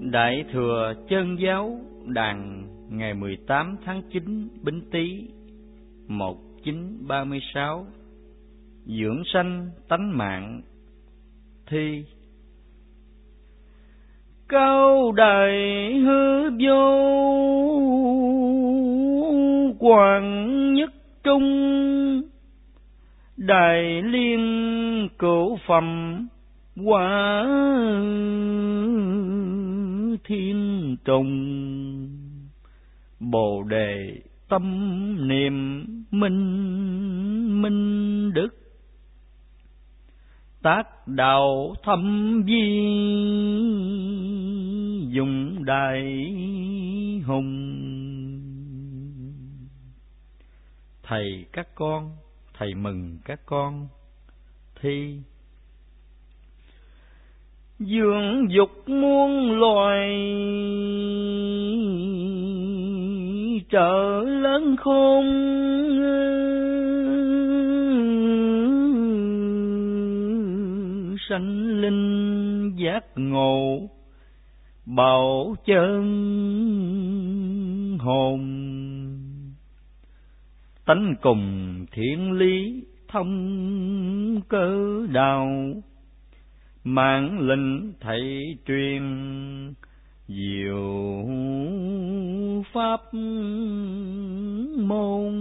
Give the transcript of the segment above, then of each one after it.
Đại thừa Chân Giáo Đàn ngày 18 tháng 9 Bính Tý 1936. Dưỡng sanh tánh mạng thi. Cao đại hư vô, hoàng nhất trung, đại liên cửu phẩm, quả thiên trùng. Bồ đề tâm niệm minh đức, tác đạo thâm vi, dùng đại hùng. Thầy các con, thầy mừng các con thi. Dưỡng dục muôn loài, trở lớn khôn, sanh linh giác ngộ, bảo chân hồn. Tánh cùng thiện lý, thông cơ đạo, mạng lệnh thầy truyền, diệu pháp môn.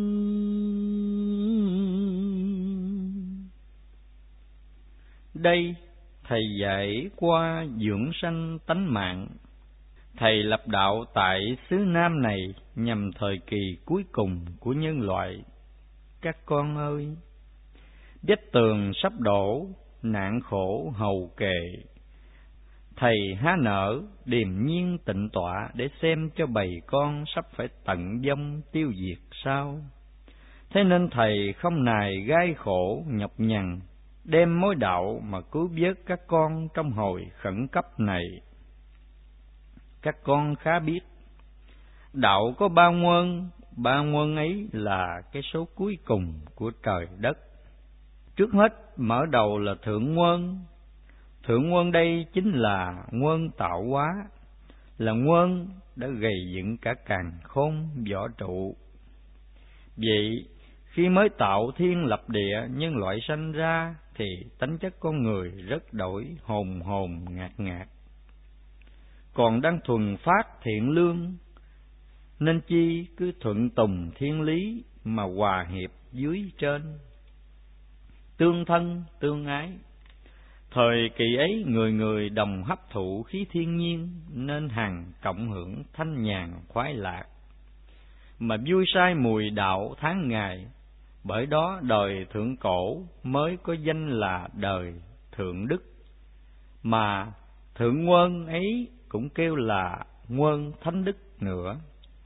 Đây thầy dạy qua dưỡng sanh tánh mạng. Thầy lập đạo tại xứ Nam này nhằm thời kỳ cuối cùng của nhân loại. Các con ơi, vách tường sắp đổ, nạn khổ hầu kề. Thầy há nở điềm nhiên tịnh tọa để xem cho bầy con sắp phải tận vong tiêu diệt sao. Thế nên thầy không nài gai khổ nhọc nhằn, đem mối đạo mà cứu vớt các con trong hồi khẩn cấp này. Các con khá biết, đạo có ba nguồn ấy là cái số cuối cùng của trời đất. Trước hết mở đầu là thượng nguồn. Thượng nguồn đây chính là nguồn tạo hóa, là nguồn đã gầy dựng cả càn khôn võ trụ. Vậy khi mới tạo thiên lập địa, nhân loại sanh ra thì tánh chất con người rất đổi, hồn ngạt. Còn đang thuần phát thiện lương, nên chi cứ thuận tùng thiên lý mà hòa hiệp dưới trên, tương thân tương ái. Thời kỳ ấy người người đồng hấp thụ khí thiên nhiên, nên hằng cộng hưởng thanh nhàn khoái lạc, mà vui say mùi đạo tháng ngày. Bởi đó đời thượng cổ mới có danh là đời thượng đức, mà thượng nguồn ấy cũng kêu là nguồn thánh đức nữa.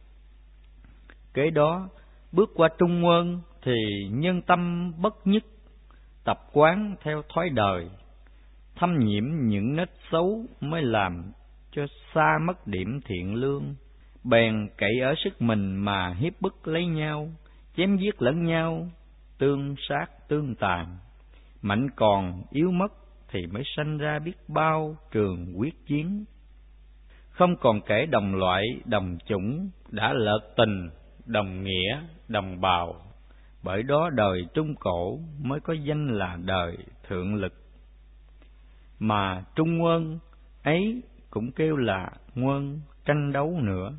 Kế đó bước qua trung nguồn thì nhân tâm bất nhất, tập quán theo thói đời, thâm nhiễm những nết xấu mới làm cho xa mất điểm thiện lương. Bèn cậy ở sức mình mà hiếp bức lấy nhau, chém giết lẫn nhau, tương sát tương tàn. Mạnh còn yếu mất thì mới sanh ra biết bao trường quyết chiến. Không còn kể đồng loại đồng chủng, đã lợt tình đồng nghĩa đồng bào. Bởi đó đời trung cổ mới có danh là đời thượng lực, mà trung nguồn ấy cũng kêu là nguồn tranh đấu nữa.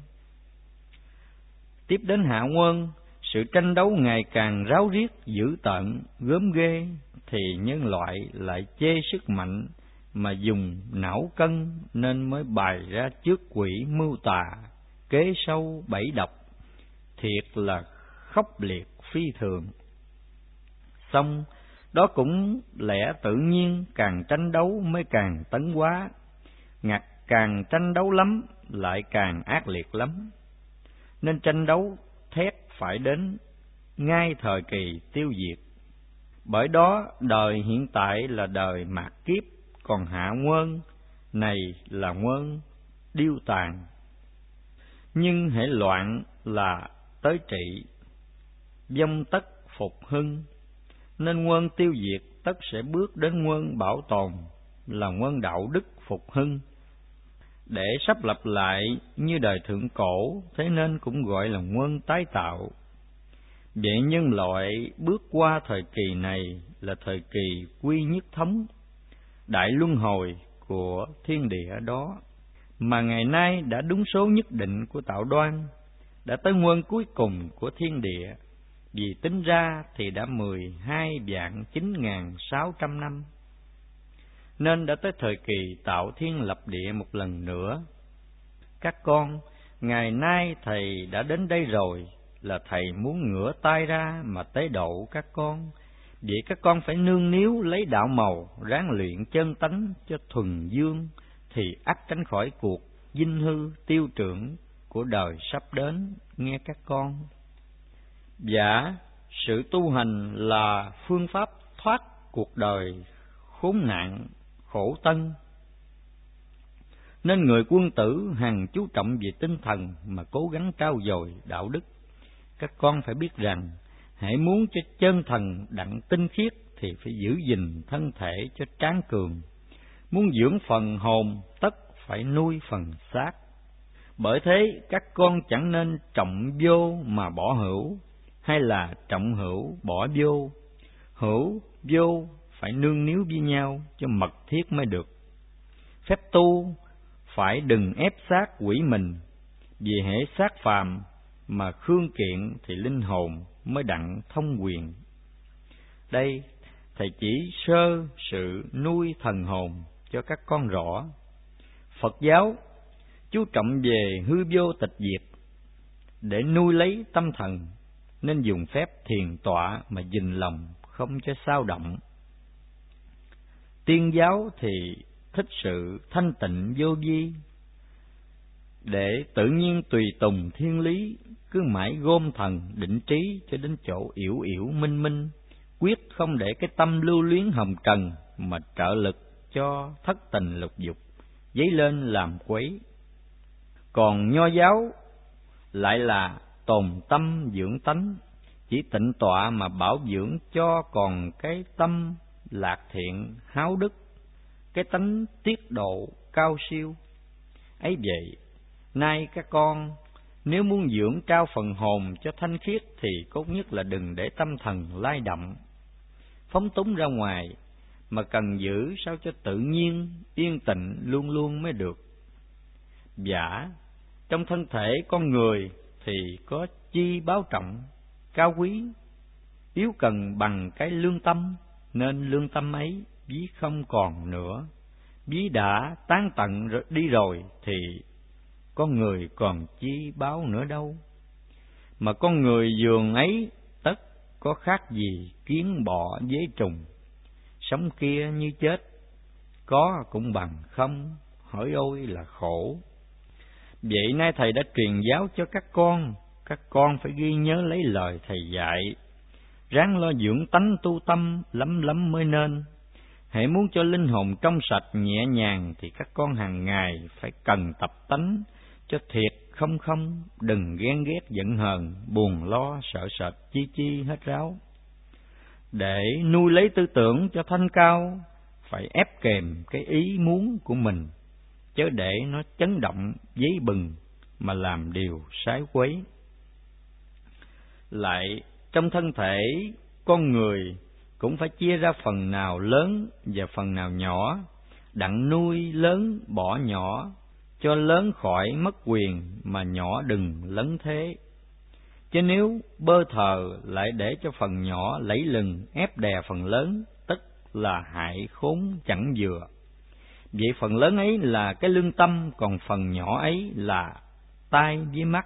Tiếp đến hạ nguồn, sự tranh đấu ngày càng ráo riết dữ tợn gớm ghê, thì nhân loại lại chê sức mạnh mà dùng não cân, nên mới bày ra trước quỷ mưu tà, kế sâu bẫy độc, thiệt là khốc liệt phi thường. Xong đó cũng lẽ tự nhiên, càng tranh đấu mới càng tấn hóa, ngặt càng tranh đấu lắm lại càng ác liệt lắm. Nên tranh đấu thét phải đến ngay thời kỳ tiêu diệt. Bởi đó đời hiện tại là đời mạt kiếp, còn hạ nguồn này là nguồn điêu tàn. Nhưng hễ loạn là tới trị, vong tất phục hưng, nên quân tiêu diệt tất sẽ bước đến quân bảo tồn, là quân đạo đức phục hưng. để sắp lập lại như đời thượng cổ, thế nên cũng gọi là nguyên tái tạo. Vậy nhân loại bước qua thời kỳ này là thời kỳ quy nhất thống, đại luân hồi của thiên địa đó, mà ngày nay đã đúng số nhất định của tạo đoan, đã tới nguyên cuối cùng của thiên địa, vì tính ra thì đã 12.9.600 năm, nên đã tới thời kỳ tạo thiên lập địa một lần nữa. Các con, ngày nay thầy đã đến đây rồi, là thầy muốn ngửa tay ra mà tế độ các con. Vậy các con phải nương níu lấy đạo màu, ráng luyện chân tánh cho thuần dương, thì ắt tránh khỏi cuộc dinh hư tiêu trưởng của đời sắp đến, nghe các con. Dạ, sự tu hành là phương pháp thoát cuộc đời khốn nạn, khổ tân, nên người quân tử hằng chú trọng về tinh thần mà cố gắng trau dồi đạo đức. Các con phải biết rằng, hãy muốn cho chân thần đặng tinh khiết thì phải giữ gìn thân thể cho tráng cường. Muốn dưỡng phần hồn tất phải nuôi phần xác. Bởi thế các con chẳng nên trọng vô mà bỏ hữu, hay là trọng hữu bỏ vô. Hữu vô phải nương níu với nhau cho mật thiết mới được. Phép tu phải đừng ép xác quỷ mình, vì hễ xác phàm mà khương kiện thì linh hồn mới đặng thông quyền. Đây thầy chỉ sơ sự nuôi thần hồn cho các con rõ. Phật giáo chú trọng về hư vô tịch diệt, để nuôi lấy tâm thần nên dùng phép thiền tọa mà gìn lòng không cho xao động. Tiên giáo thì thích sự thanh tịnh vô vi, để tự nhiên tùy tùng thiên lý, cứ mãi gom thần định trí cho đến chỗ yểu yểu minh minh, quyết không để cái tâm lưu luyến hồng trần mà trợ lực cho thất tình lục dục dấy lên làm quấy. Còn nho giáo lại là tồn tâm dưỡng tánh, chỉ tịnh tọa mà bảo dưỡng cho còn cái tâm lạc thiện háo đức, cái tánh tiết độ cao siêu. Ấy vậy, nay các con nếu muốn dưỡng trao phần hồn cho thanh khiết thì tốt nhất là đừng để tâm thần lay động, phóng túng ra ngoài, mà cần giữ sao cho tự nhiên, yên tĩnh luôn luôn mới được. Giả trong thân thể con người thì có chi báo trọng, cao quý, yếu cần bằng cái lương tâm, nên lương tâm ấy ví không còn nữa. Ví đã tán tận đi rồi thì con người còn chi báo nữa đâu. Mà con người giường ấy tất có khác gì kiến bọ với trùng, sống kia như chết, có cũng bằng không, hỏi ôi là khổ. Vậy nay thầy đã truyền giáo cho các con phải ghi nhớ lấy lời thầy dạy, ráng lo dưỡng tánh tu tâm lắm lắm mới nên. Hãy muốn cho linh hồn trong sạch nhẹ nhàng thì các con hàng ngày phải cần tập tánh cho thiệt không, đừng ghen ghét giận hờn, buồn lo sợ sệt chi hết ráo. Để nuôi lấy tư tưởng cho thanh cao, phải ép kềm cái ý muốn của mình, chớ để nó chấn động giấy bừng mà làm điều sái quấy. Lại trong thân thể con người cũng phải chia ra phần nào lớn và phần nào nhỏ, đặng nuôi lớn bỏ nhỏ, cho lớn khỏi mất quyền mà nhỏ đừng lấn thế. Chứ nếu bơ thờ lại để cho phần nhỏ lẫy lừng ép đè phần lớn, tức là hại khốn chẳng vừa. Vậy phần lớn ấy là cái lương tâm, còn phần nhỏ ấy là tai với mắt.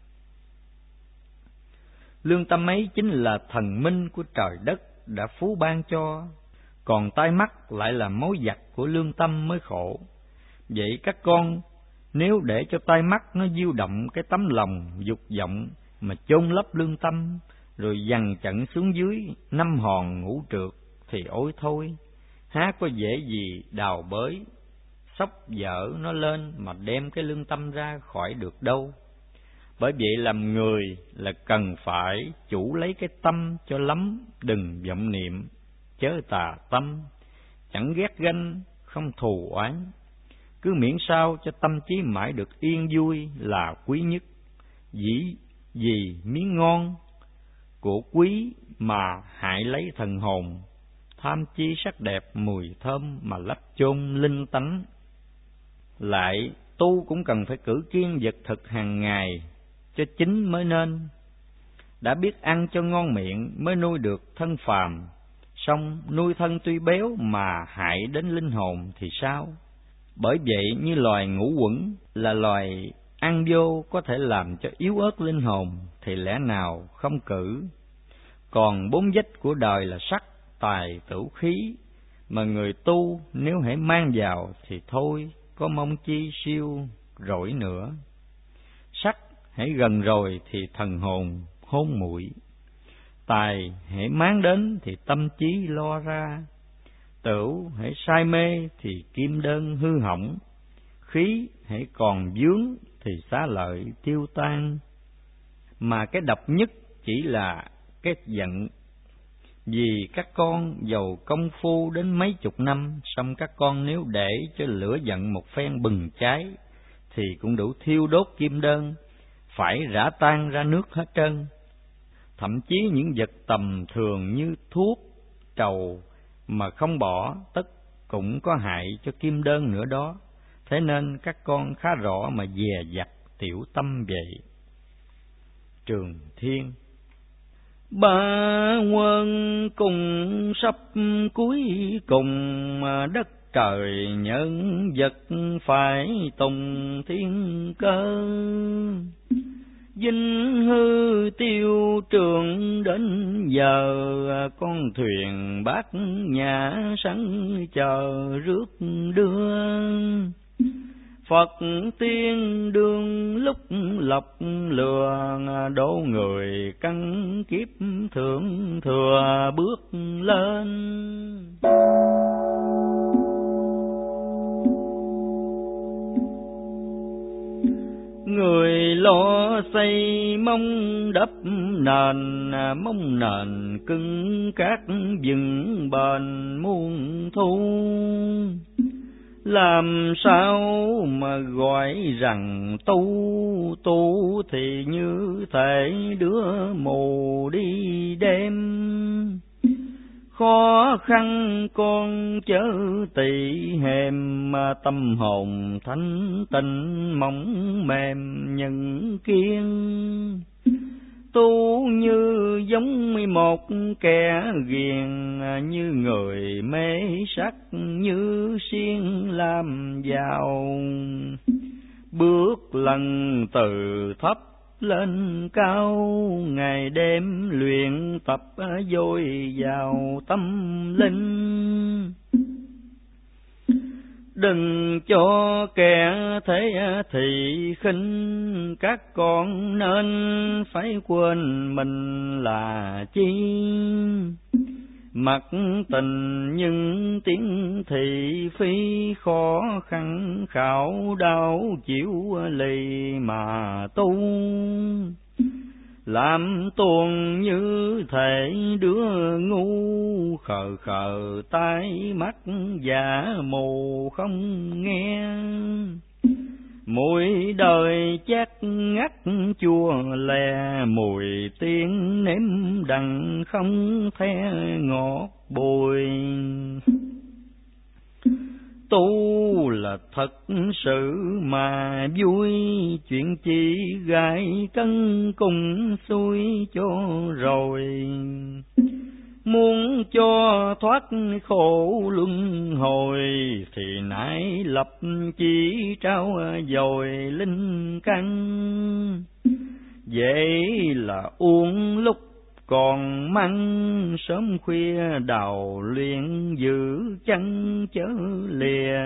Lương tâm ấy chính là thần minh của trời đất đã phú ban cho, còn tai mắt lại là mối giặc của lương tâm mới khổ. Vậy các con nếu để cho tai mắt nó diêu động cái tấm lòng dục vọng mà chôn lấp lương tâm, rồi dằn chặn xuống dưới năm hòn ngũ trượt thì ôi thôi, há có dễ gì đào bới xốc dở nó lên mà đem cái lương tâm ra khỏi được đâu. Bởi vậy làm người là cần phải chủ lấy cái tâm cho lắm, đừng vọng niệm chớ tà tâm, chẳng ghét ganh không thù oán. cứ miễn sao cho tâm trí mãi được yên vui là quý nhất. Vì miếng ngon của quý mà hại lấy thần hồn, tham chi sắc đẹp mùi thơm mà lấp chôn linh tánh. Lại tu cũng cần phải cử kiêng vật thực hàng ngày cho chính mới nên. Đã biết ăn cho ngon miệng mới nuôi được thân phàm, song nuôi thân tuy béo mà hại đến linh hồn thì sao? Bởi vậy như loài ngũ quẩn là loài ăn vô có thể làm cho yếu ớt linh hồn thì lẽ nào không cử. Còn bốn vách của đời là sắc, tài, tửu, khí, mà người tu nếu hễ mang vào thì thôi, có mong chi siêu rỗi nữa. Sắc hễ gần rồi thì thần hồn hôn muội, tài hễ máng đến thì tâm trí lo ra, tửu hễ say mê thì kim đơn hư hỏng, khí hễ còn vướng thì xá lợi tiêu tan. Mà cái độc nhất chỉ là cái giận. Vì các con giàu công phu đến mấy chục năm, song các con nếu để cho lửa giận một phen bừng cháy thì cũng đủ thiêu đốt kim đơn, phải rã tan ra nước hết trơn. Thậm chí những vật tầm thường như thuốc, trầu mà không bỏ tất cũng có hại cho kim đơn nữa đó. Thế nên các con khá rõ mà dè dặt tiểu tâm vậy. Trường Thiên. Ba quân cùng sắp cuối cùng, mà đất trời nhân vật phải tùng thiên cơ. Vinh hư tiêu trường đến giờ, con thuyền bát nhã sẵn chờ rước đưa. Phật tiên đương lúc lọc lừa, đổ người căn kiếp thượng thừa bước lên. Người lo xây mong đắp nền, mong nền cứng cát vững bền muôn thu. Làm sao mà gọi rằng tu thì như thể đứa mù đi đêm. Khó khăn con chớ tỳ hèm, mà tâm hồn thanh tịnh mỏng mềm nhân kiên. Tu như giống một kẻ ghiền, như người mê sắc như xiên làm giàu. Bước lần từ thấp lên cao, ngày đêm luyện tập dồi vào tâm linh. Đừng cho kẻ thế thị khinh, các con nên phải quên mình là chi. Mặc tình những tiếng thị phi, khó khăn khảo đau chịu lì mà tu. Làm tuồng như thể đứa ngu, khờ khờ tai mắt giả mù không nghe. Mùi đời chát ngắt chua lè, mùi tiếng nếm đắng không the ngọt bùi. Tu là thật sự mà vui, chuyện chi gai cân cùng xuôi cho rồi. Muốn cho thoát khổ luân hồi, thì nãy lập chí trao dồi linh căn. Vậy là uống lúc còn măng, sớm khuya đào luyện giữ chân chớ lìa.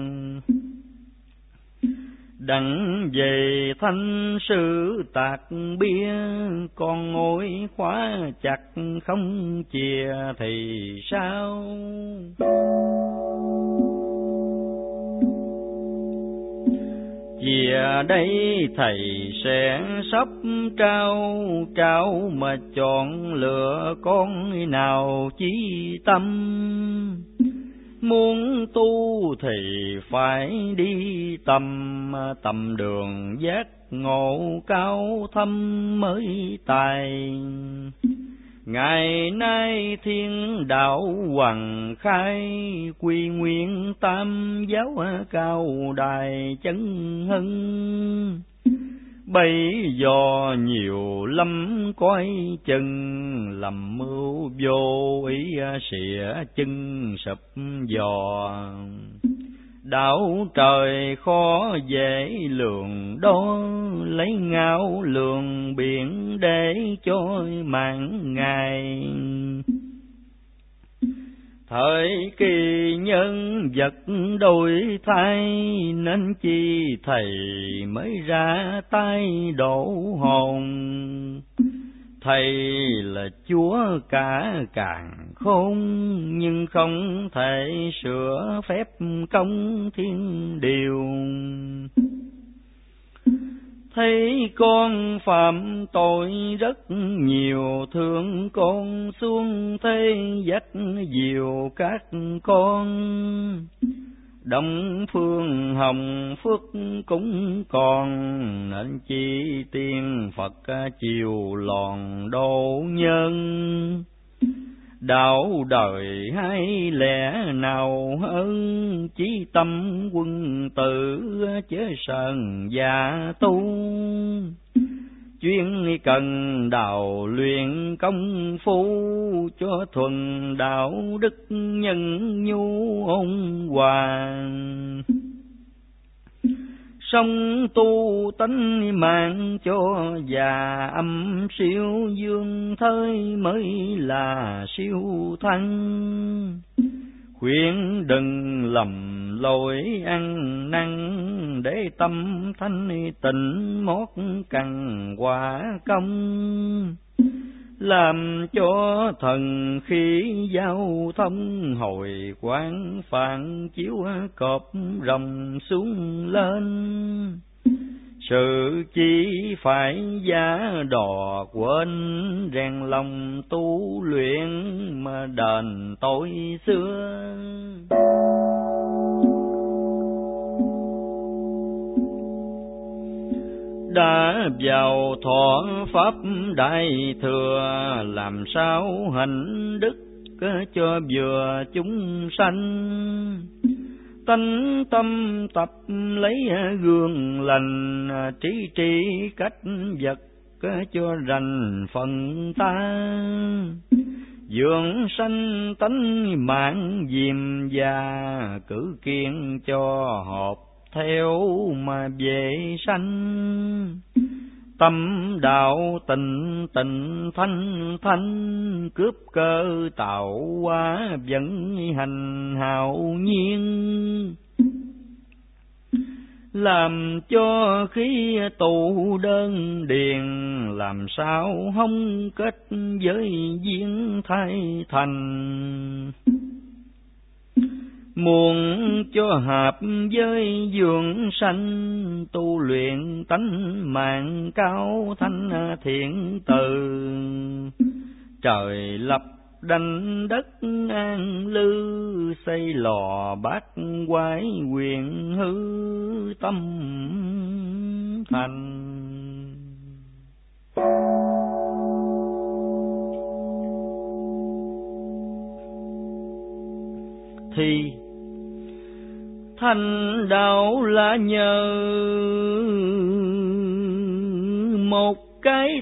Đặng về thanh sử tạc bia, con ngồi khóa chặt không chìa thì sao? Chìa đây thầy sẽ sắp trao mà chọn lựa con nào chí tâm. Muốn tu thì phải đi tầm đường giác ngộ cao thâm mới tài. Ngày nay thiên đạo hoàng khai, quy nguyên tam giáo cao đài chân hưng. Bây giờ nhiều lắm coi chừng, lầm mưu vô ý xỉa chân sụp giò. Đạo trời khó dễ lường đó, lấy ngao lường biển để trôi mạng ngày. Thời kỳ nhân vật đổi thay, nên chi thầy mới ra tay đổ hồn. Thầy là Chúa cả càn khôn, nhưng không thể sửa phép công thiên điều. Thấy con phạm tội rất nhiều, thương con xuống thế dắt dìu các con. Đông phương hồng phước cũng còn, nên chi tiên Phật chiều lòn độ nhân. Đạo đời hay lẽ nào hơn, chí tâm quân tử chớ sờn già tu. Chuyên cần đạo luyện công phu, cho thuần đạo đức nhân nhu ôn hòa. Sống tu tánh mạng cho già âm siêu, dương thới mới là siêu thăng. Khuyên đừng lầm lỗi ăn năn, để tâm thanh tịnh mót cằn quả công. Làm cho thần khí giao thông, hồi quán phản chiếu cọp rồng xuống lên. Sự chi phải giá đò quên, rèn lòng tu luyện mà đền tội xưa. Đã vào thọ pháp đại thừa, làm sao hành đức cho vừa chúng sanh. Tánh tâm tập lấy gương lành, trí trị cách vật cho rành phần ta. Dưỡng sanh tánh mạng diệm già, cử kiên cho hợp theo mà về sanh. Tâm đạo tịnh tịnh thanh thanh, cướp cơ tạo hóa vẫn hành hào nhiên. Làm cho khí tụ đơn điền, làm sao hông kết với duyên thay thành. Muốn cho hợp với dưỡng sanh, tu luyện tánh mạng cao thanh thiện từ. Trời lập đành đất an lư, xây lò bát quái quyền hư tâm thành. Thì thành đạo là nhờ một cái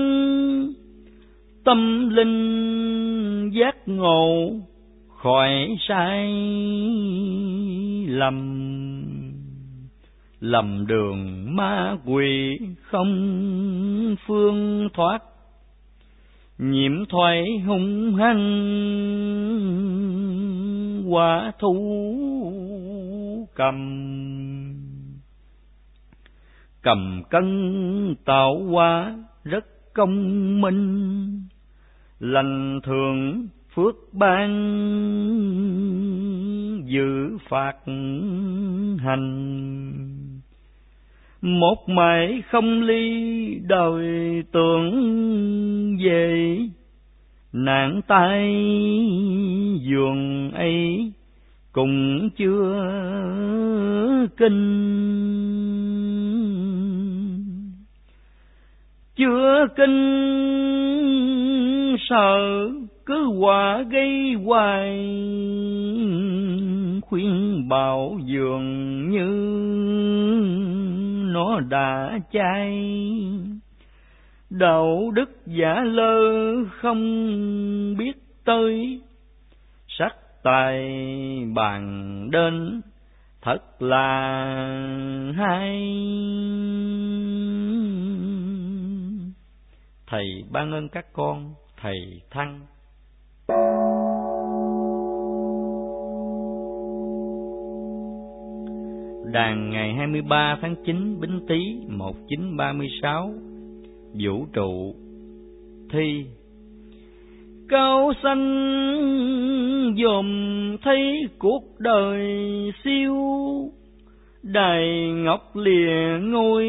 tâm linh giác ngộ, khỏi sai lầm đường ma quỷ không phương thoát. Nhiễm thoái hung hăng quả thú cầm cân tạo hóa rất công minh. Lành thường phước ban dự phạt hành. Một mãi không ly đời tưởng về, nạn tai giường ấy cùng chưa kinh. Chưa kinh sợ cứ quả gây hoài, khuyên bảo dường như nó đã chai. Đạo đức giả lơ không biết tới, sắc tài bàn đến thật là hay. Thầy ban ơn các con, thầy Thăng. Đàn ngày 23 tháng 9 Bính Tý 1936. Vũ trụ. Thi. Cao xanh dòm thấy cuộc đời siêu, đài ngọc lìa ngôi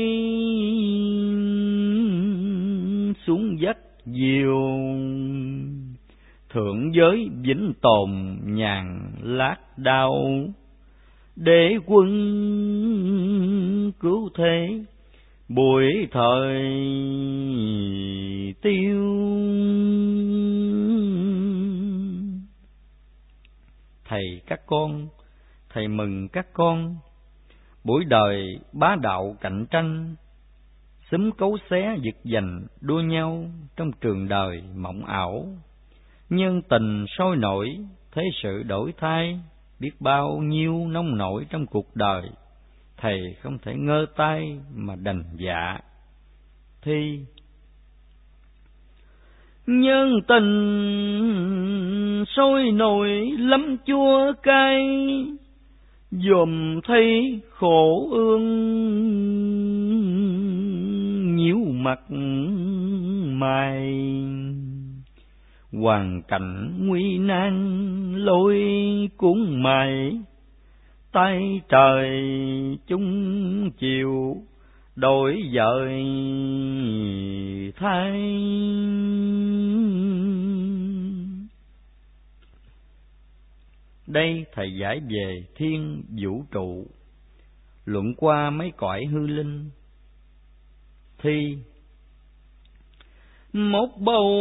xuống dắt diều. Thượng giới vĩnh tồn nhàn lát đau, để quân cứu thế buổi thời tiêu. Thầy các con, thầy mừng các con. Buổi đời bá đạo cạnh tranh, xúm cấu xé giật giành đua nhau trong trường đời mộng ảo. Nhân tình sôi nổi, thế sự đổi thay, biết bao nhiêu nông nổi trong cuộc đời. Thầy không thể ngơ tay mà đành dạ. Thi. Nhân tình sôi nổi lắm chua cay, dòm thấy khổ ương nhíu mặt mày. Hoàn cảnh nguy nan lối cuốn mày, tay trời chung chiều đổi dời thay. Đây thầy giải về thiên vũ trụ, luận qua mấy cõi hư linh. Thi. Một bầu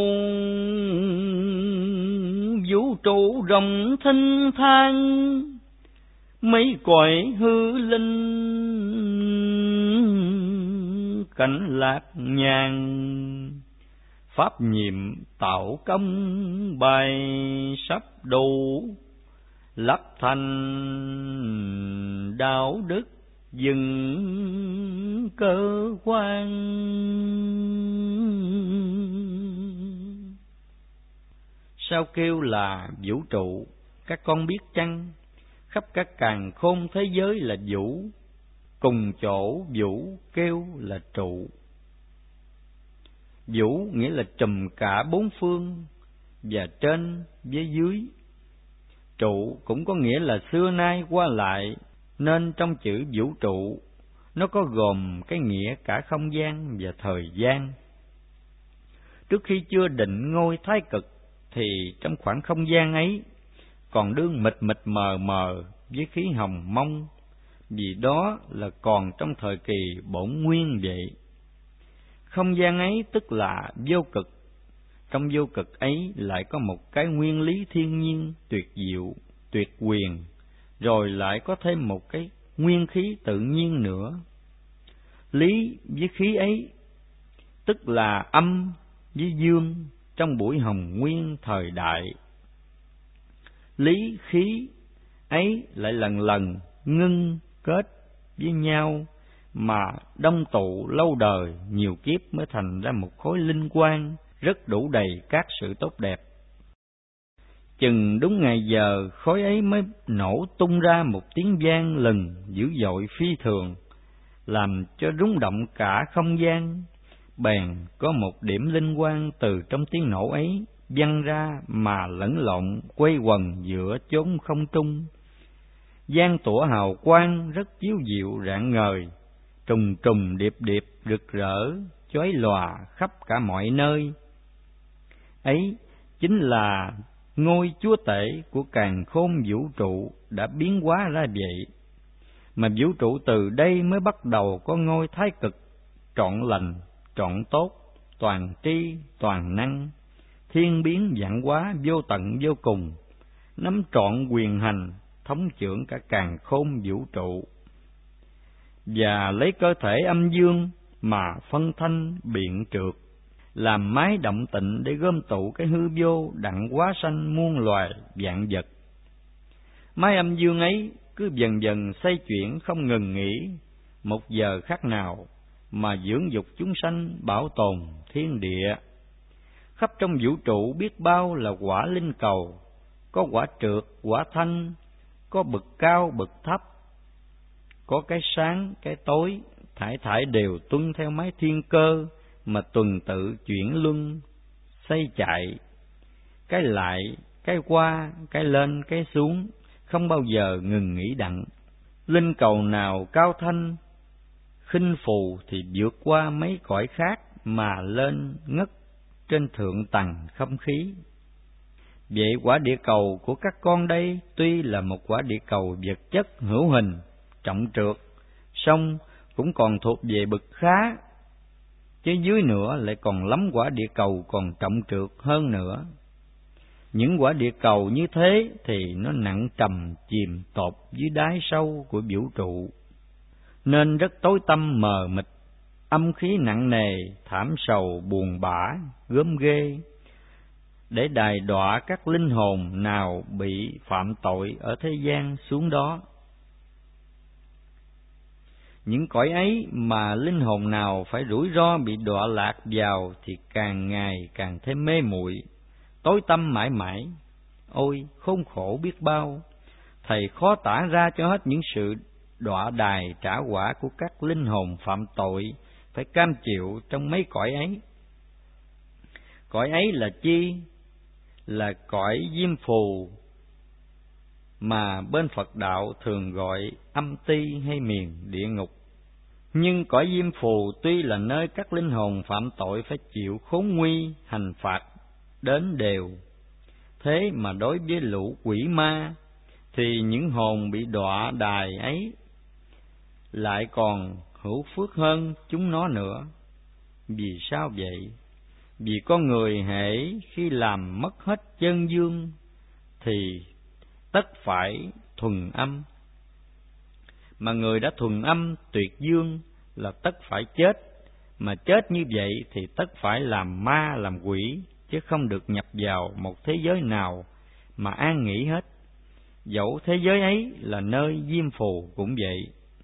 vũ trụ rộng thênh thang, mấy cõi hư linh cảnh lạc nhàn. Pháp nhiệm tạo công bài sắp đủ, lắp thành đạo đức dừng cơ quan. Sao kêu là vũ trụ, các con biết chăng? Khắp các càn khôn thế giới là vũ, cùng chỗ vũ kêu là trụ. Vũ nghĩa là trùm cả bốn phương, và trên với dưới. Trụ cũng có nghĩa là xưa nay qua lại, nên trong chữ vũ trụ nó có gồm cái nghĩa cả không gian và thời gian. Trước khi chưa định ngôi thái cực thì trong khoảng không gian ấy còn đương mịt mịt mờ mờ với khí hồng mông, vì đó là còn trong thời kỳ bổn nguyên vậy. Không gian ấy tức là vô cực. Trong vô cực ấy lại có một cái nguyên lý thiên nhiên tuyệt diệu, tuyệt quyền, rồi lại có thêm một cái nguyên khí tự nhiên nữa. Lý với khí ấy tức là âm với dương trong buổi hồng nguyên thời đại. Lý khí ấy lại lần lần ngưng kết với nhau mà đông tụ lâu đời, nhiều kiếp mới thành ra một khối linh quang rất đủ đầy các sự tốt đẹp. Chừng đúng ngày giờ, khối ấy mới nổ tung ra một tiếng vang lừng dữ dội phi thường, làm cho rung động cả không gian. Bèn có một điểm linh quang từ trong tiếng nổ ấy văng ra mà lẫn lộn quay quần giữa chốn không trung. Giang tủa hào quang rất chiếu diệu rạng ngời, trùng trùng điệp điệp rực rỡ, chói lòa khắp cả mọi nơi. Ấy chính là ngôi chúa tể của càn khôn vũ trụ đã biến hóa ra vậy, mà vũ trụ từ đây mới bắt đầu có ngôi thái cực trọn lành, trọn tốt, toàn tri, toàn năng, thiên biến vạn hóa, vô tận vô cùng, nắm trọn quyền hành, thống trưởng cả càn khôn vũ trụ. Và lấy cơ thể âm dương mà phân thanh biện trượt, làm máy động tịnh để gom tụ cái hư vô đặng hóa sanh muôn loài vạn vật. Máy âm dương ấy cứ dần dần xoay chuyển không ngừng nghỉ, một giờ khác nào mà dưỡng dục chúng sanh, bảo tồn thiên địa. Khắp trong vũ trụ biết bao là quả linh cầu, có quả trượt, quả thanh, có bậc cao, bậc thấp, có cái sáng, cái tối, thải thải đều tuân theo máy thiên cơ mà tuần tự chuyển luân, xây chạy, cái lại, cái qua, cái lên, cái xuống, không bao giờ ngừng nghỉ đặng. Linh cầu nào cao thanh, khinh phù thì vượt qua mấy cõi khác mà lên ngất trên thượng tầng không khí. Vậy quả địa cầu của các con đây tuy là một quả địa cầu vật chất hữu hình, trọng trượt, song cũng còn thuộc về bậc khá, chứ dưới nữa lại còn lắm quả địa cầu còn trọng trượt hơn nữa. Những quả địa cầu như thế thì nó nặng trầm chìm tột dưới đáy sâu của vũ trụ, nên rất tối tăm mờ mịt, âm khí nặng nề, thảm sầu buồn bã, gớm ghê, để đày đọa các linh hồn nào bị phạm tội ở thế gian xuống đó. Những cõi ấy mà linh hồn nào phải rủi ro bị đọa lạc vào thì càng ngày càng thêm mê muội, tối tăm mãi mãi. Ôi khốn khổ biết bao, thầy khó tả ra cho hết những sự đọa đài trả quả của các linh hồn phạm tội phải cam chịu trong mấy cõi ấy. Cõi ấy là chi? Là cõi diêm phù, mà bên Phật đạo thường gọi âm ti hay miền địa ngục. Nhưng cõi diêm phù tuy là nơi các linh hồn phạm tội phải chịu khốn nguy hành phạt đến đều, thế mà đối với lũ quỷ ma thì những hồn bị đọa đài ấy lại còn hữu phước hơn chúng nó nữa. Vì sao vậy? Vì con người hễ khi làm mất hết chân dương thì tất phải thuần âm, mà người đã thuần âm tuyệt dương là tất phải chết, mà chết như vậy thì tất phải làm ma làm quỷ, chứ không được nhập vào một thế giới nào mà an nghỉ hết. Dẫu thế giới ấy là nơi diêm phù cũng vậy.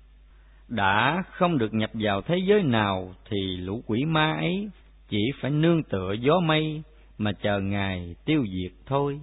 Đã không được nhập vào thế giới nào thì lũ quỷ ma ấy chỉ phải nương tựa gió mây mà chờ ngày tiêu diệt thôi.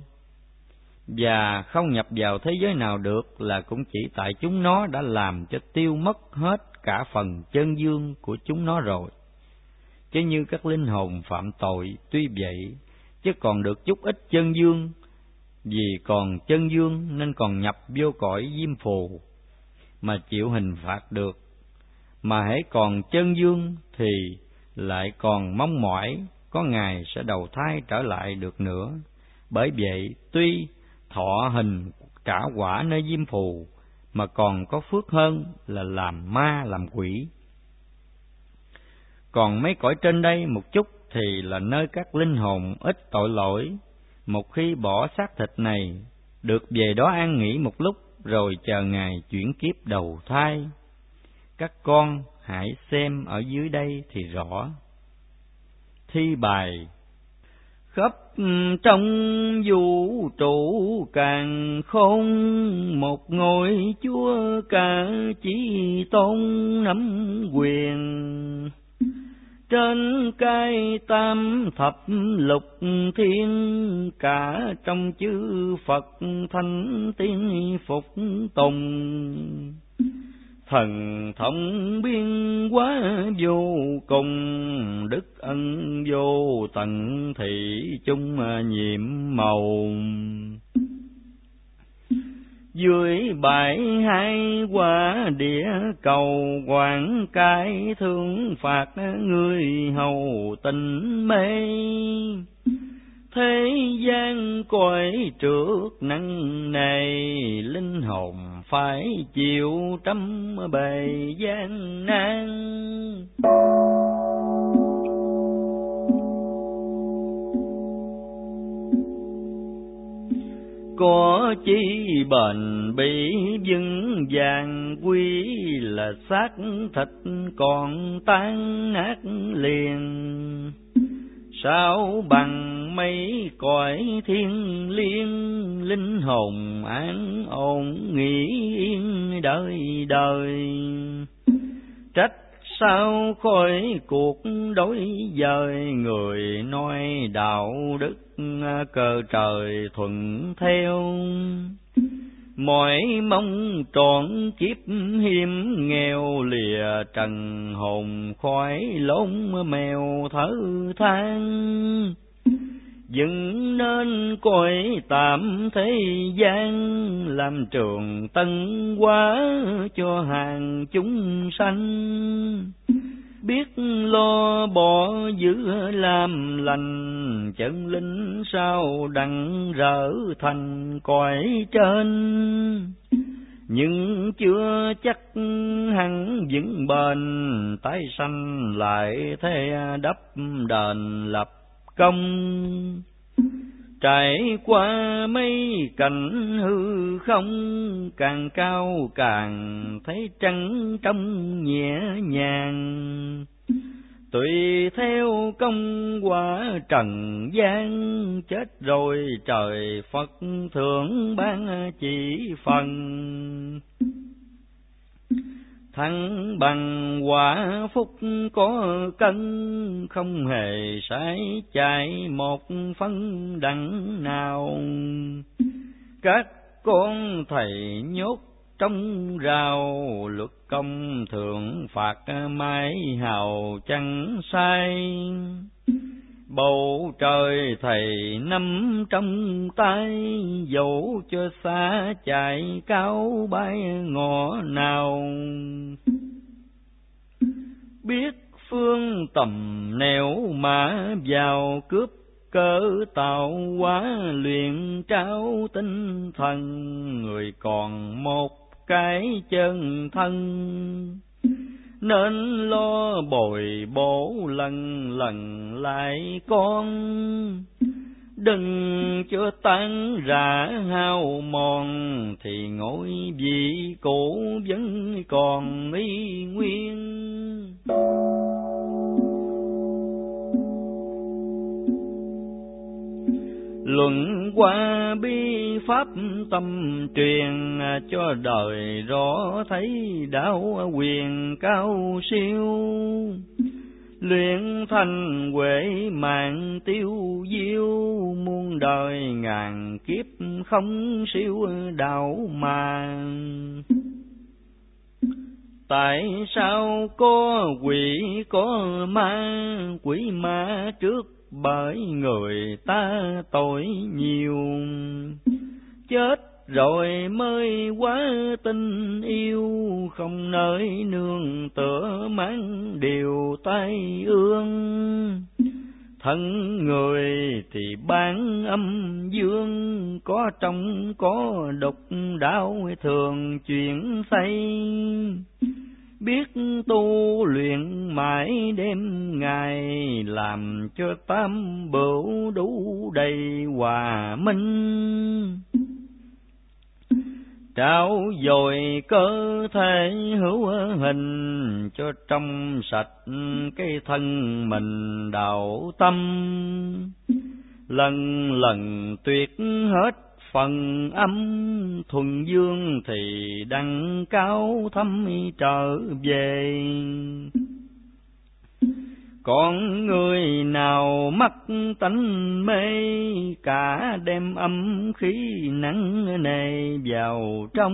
Và không nhập vào thế giới nào được là cũng chỉ tại chúng nó đã làm cho tiêu mất hết cả phần chân dương của chúng nó rồi. Chứ như các linh hồn phạm tội tuy vậy, chứ còn được chút ít chân dương, vì còn chân dương nên còn nhập vô cõi diêm phù mà chịu hình phạt được, mà hễ còn chân dương thì lại còn mong mỏi có ngày sẽ đầu thai trở lại được nữa. Bởi vậy tuy thọ hình trả quả nơi diêm phù mà còn có phước hơn là làm ma làm quỷ. Còn mấy cõi trên đây một chút thì là nơi các linh hồn ít tội lỗi, một khi bỏ xác thịt này được về đó an nghỉ một lúc rồi chờ ngày chuyển kiếp đầu thai. Các con hãy xem ở dưới đây thì rõ. Thi bài: khắp trong vũ trụ càn khôn, một ngôi chúa cả chí tôn nắm quyền. Trên cái tam thập lục thiên, cả trong chư Phật thanh tiên phục tùng. Thần thông biên hóa vô cùng, đức ân vô tận thị chung nhiệm màu. Dưới bãi hai quả địa cầu, quảng cái thương phạt người hầu tình mê. Thế gian cõi trước nặng nề, linh hồn phải chịu trăm bề gian nan. Có chi bền bỉ vững vàng, quý là xác thịt còn tan nát liền. Sao bằng mấy cõi thiên liêng, linh hồn an ổn nghỉ yên đời đời. Trách sao khỏi cuộc đối dời, người nói đạo đức cơ trời thuận theo. Mọi mong trọn kiếp hiểm nghèo, lìa trần hồn khói lốn mèo thở than. Dựng nên cõi tạm thế gian, làm trường tân hóa cho hàng chúng sanh. Biết lo bỏ giữ làm lành, chân linh sao đặng rỡ thành cõi trên. Nhưng chưa chắc hẳn vững bền, tái sanh lại thế đắp đền lập công. Trải qua mấy cảnh hư không, càng cao càng thấy trắng trong nhẹ nhàng. Tùy theo công quả trần gian, chết rồi trời Phật thưởng ban chỉ phần. Thăng bằng quả phúc có cân, không hề sai chạy một phân đặng nào. Các con thầy nhốt trong rào, luật công thượng phạt mãi hào chẳng sai. Bầu trời thầy nắm trong tay, dẫu cho xa chạy cao bay ngõ nào. Biết phương tầm nẻo mà vào, cướp cớ tạo hóa luyện trao tinh thần. Người còn một cái chân thân, nên lo bồi bổ lần lần lại con. Đừng cho tan rã hao mòn, thì ngôi vị cũ vẫn còn y nguyên. Luận qua bi pháp tâm truyền, cho đời rõ thấy đạo quyền cao siêu. Luyện thành huệ mạng tiêu diêu, muôn đời ngàn kiếp không siêu đạo mà. Tại sao có quỷ có ma, quỷ ma trước bởi người ta tội nhiều. Chết rồi mới quá tình yêu, không nơi nương tựa mang điều tai ương. Thân người thì bán âm dương, có trong có độc đạo thường chuyển xây. Biết tu luyện mãi đêm ngày, làm cho tam bửu đủ đầy hòa minh. Trao dồi cơ thể hữu hình, cho trong sạch cái thân mình đạo tâm. Lần lần tuyệt hết phần âm, thuần dương thì đăng cao thâm trở về. Còn người nào mắc tánh mê, cả đem âm khí nặng nề vào trong.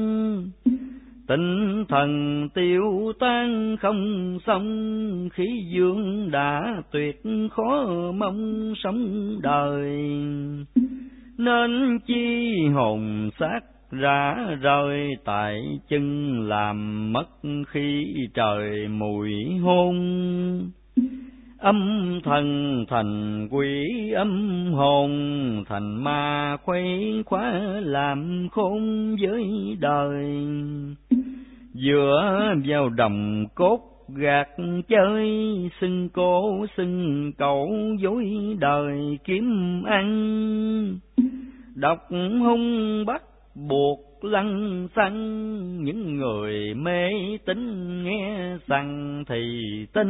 Tinh thần tiêu tan không xong, khí dương đã tuyệt khó mong sống đời. Nên chi hồn xác rã rời tại chân, làm mất khí trời mùi hôn. Âm thần thành quỷ, âm hồn thành ma, khuấy khóa làm khôn với đời. Dựa vào đồng cốt gạt chơi, xưng cô xưng cậu dối đời kiếm ăn. Độc hung bắt buộc lăng xăng, những người mê tín nghe rằng thì tin.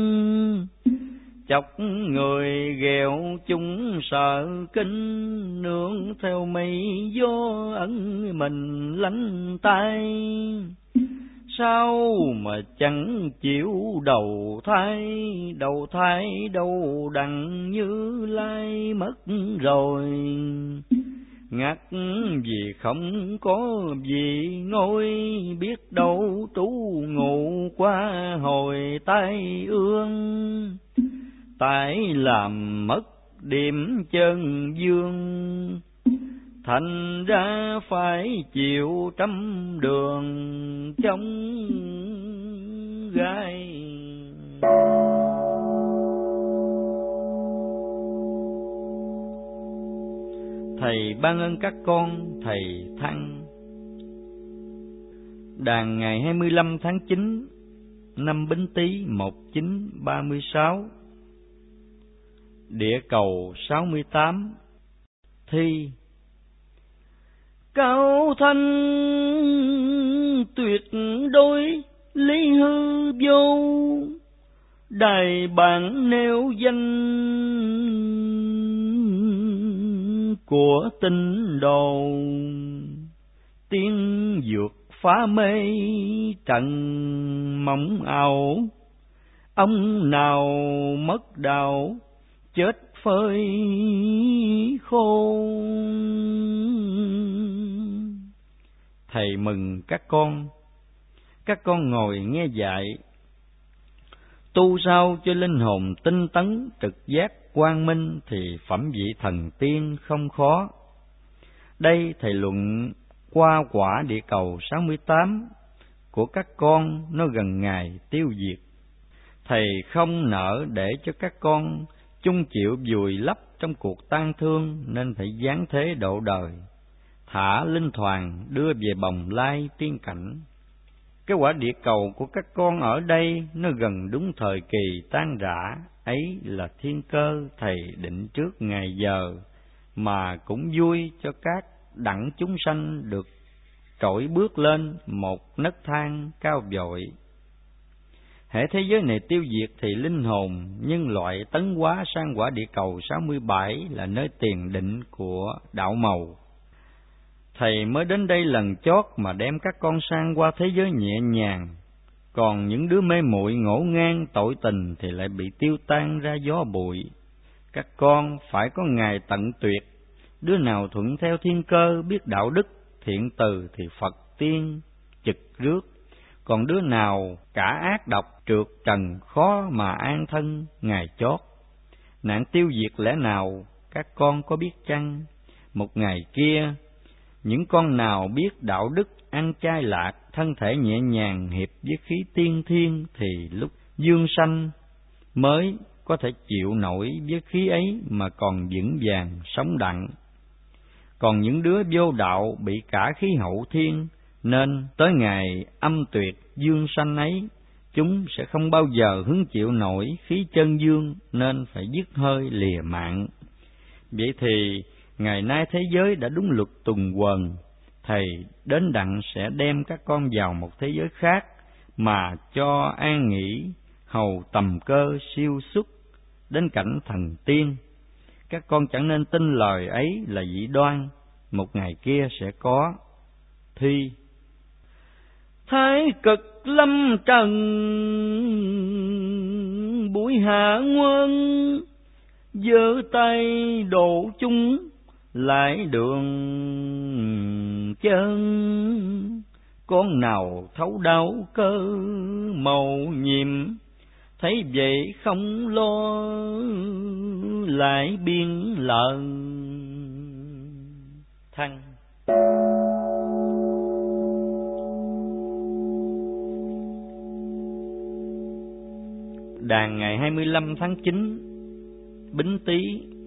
Chọc người ghẹo chúng sợ kinh, nương theo mây gió ẩn mình lánh tay. Sao mà chẳng chịu đầu thai đâu đặng Như Lai mất rồi. Ngặt vì không có gì ngôi, biết đâu trú ngụ qua hồi tai ương. Tại làm mất điểm chân dương, thành ra phải chịu trăm đường trong gai. Thầy ban ơn các con, thầy Thăng. Đàn ngày 25 tháng 9 năm Bính Tý 1936, địa cầu 68. Thi: cao thanh tuyệt đối, lý hư vô. Đài bản nêu danh của tinh đồ, tiên vượt phá mê trần mộng ảo. Ông nào mất đạo chết phơi khô. Thầy mừng các con ngồi nghe dạy. Tu sao cho linh hồn tinh tấn, trực giác quang minh thì phẩm vị thần tiên không khó. Đây thầy luận qua quả địa cầu 68 của các con nó gần ngày tiêu diệt. Thầy không nỡ để cho các con chung chịu vùi lấp trong cuộc tang thương, nên phải giáng thế độ đời, thả linh thoảng đưa về bồng lai tiên cảnh. Cái quả địa cầu của các con ở đây nó gần đúng thời kỳ tan rã, ấy là thiên cơ thầy định trước ngày giờ, mà cũng vui cho các đẳng chúng sanh được trỗi bước lên một nấc thang cao vội. Hễ thế giới này tiêu diệt thì linh hồn nhân loại tấn hóa sang quả địa cầu 67 là nơi tiền định của đạo màu. Thầy mới đến đây lần chót mà đem các con sang qua thế giới nhẹ nhàng, còn những đứa mê muội ngổ ngang tội tình thì lại bị tiêu tan ra gió bụi. Các con phải có ngày tận tuyệt, đứa nào thuận theo thiên cơ biết đạo đức thiện từ thì Phật tiên trực rước, còn đứa nào cả ác độc trượt trần khó mà an thân ngày chót. Nạn tiêu diệt lẽ nào các con có biết chăng? Một ngày kia, những con nào biết đạo đức ăn chay lạc, thân thể nhẹ nhàng hiệp với khí tiên thiên thì lúc dương sanh mới có thể chịu nổi với khí ấy mà còn vững vàng sống đặng. Còn những đứa vô đạo bị cả khí hậu thiên, nên tới ngày âm tuyệt dương sanh ấy, chúng sẽ không bao giờ hứng chịu nổi khí chân dương, nên phải dứt hơi lìa mạng. Vậy thì ngày nay thế giới đã đúng luật tuần hoàn, thầy đến đặng sẽ đem các con vào một thế giới khác mà cho an nghỉ, hầu tầm cơ siêu xuất đến cảnh thần tiên. Các con chẳng nên tin lời ấy là dị đoan, một ngày kia sẽ có. Thi: thái cực lâm trần buổi hạ quân, giơ tay độ chúng lại đường chân. Con nào thấu đáo cơ màu nhiệm, thấy vậy không lo lại biên lần. Thăng: đàn ngày 25 tháng 9 Bính Tý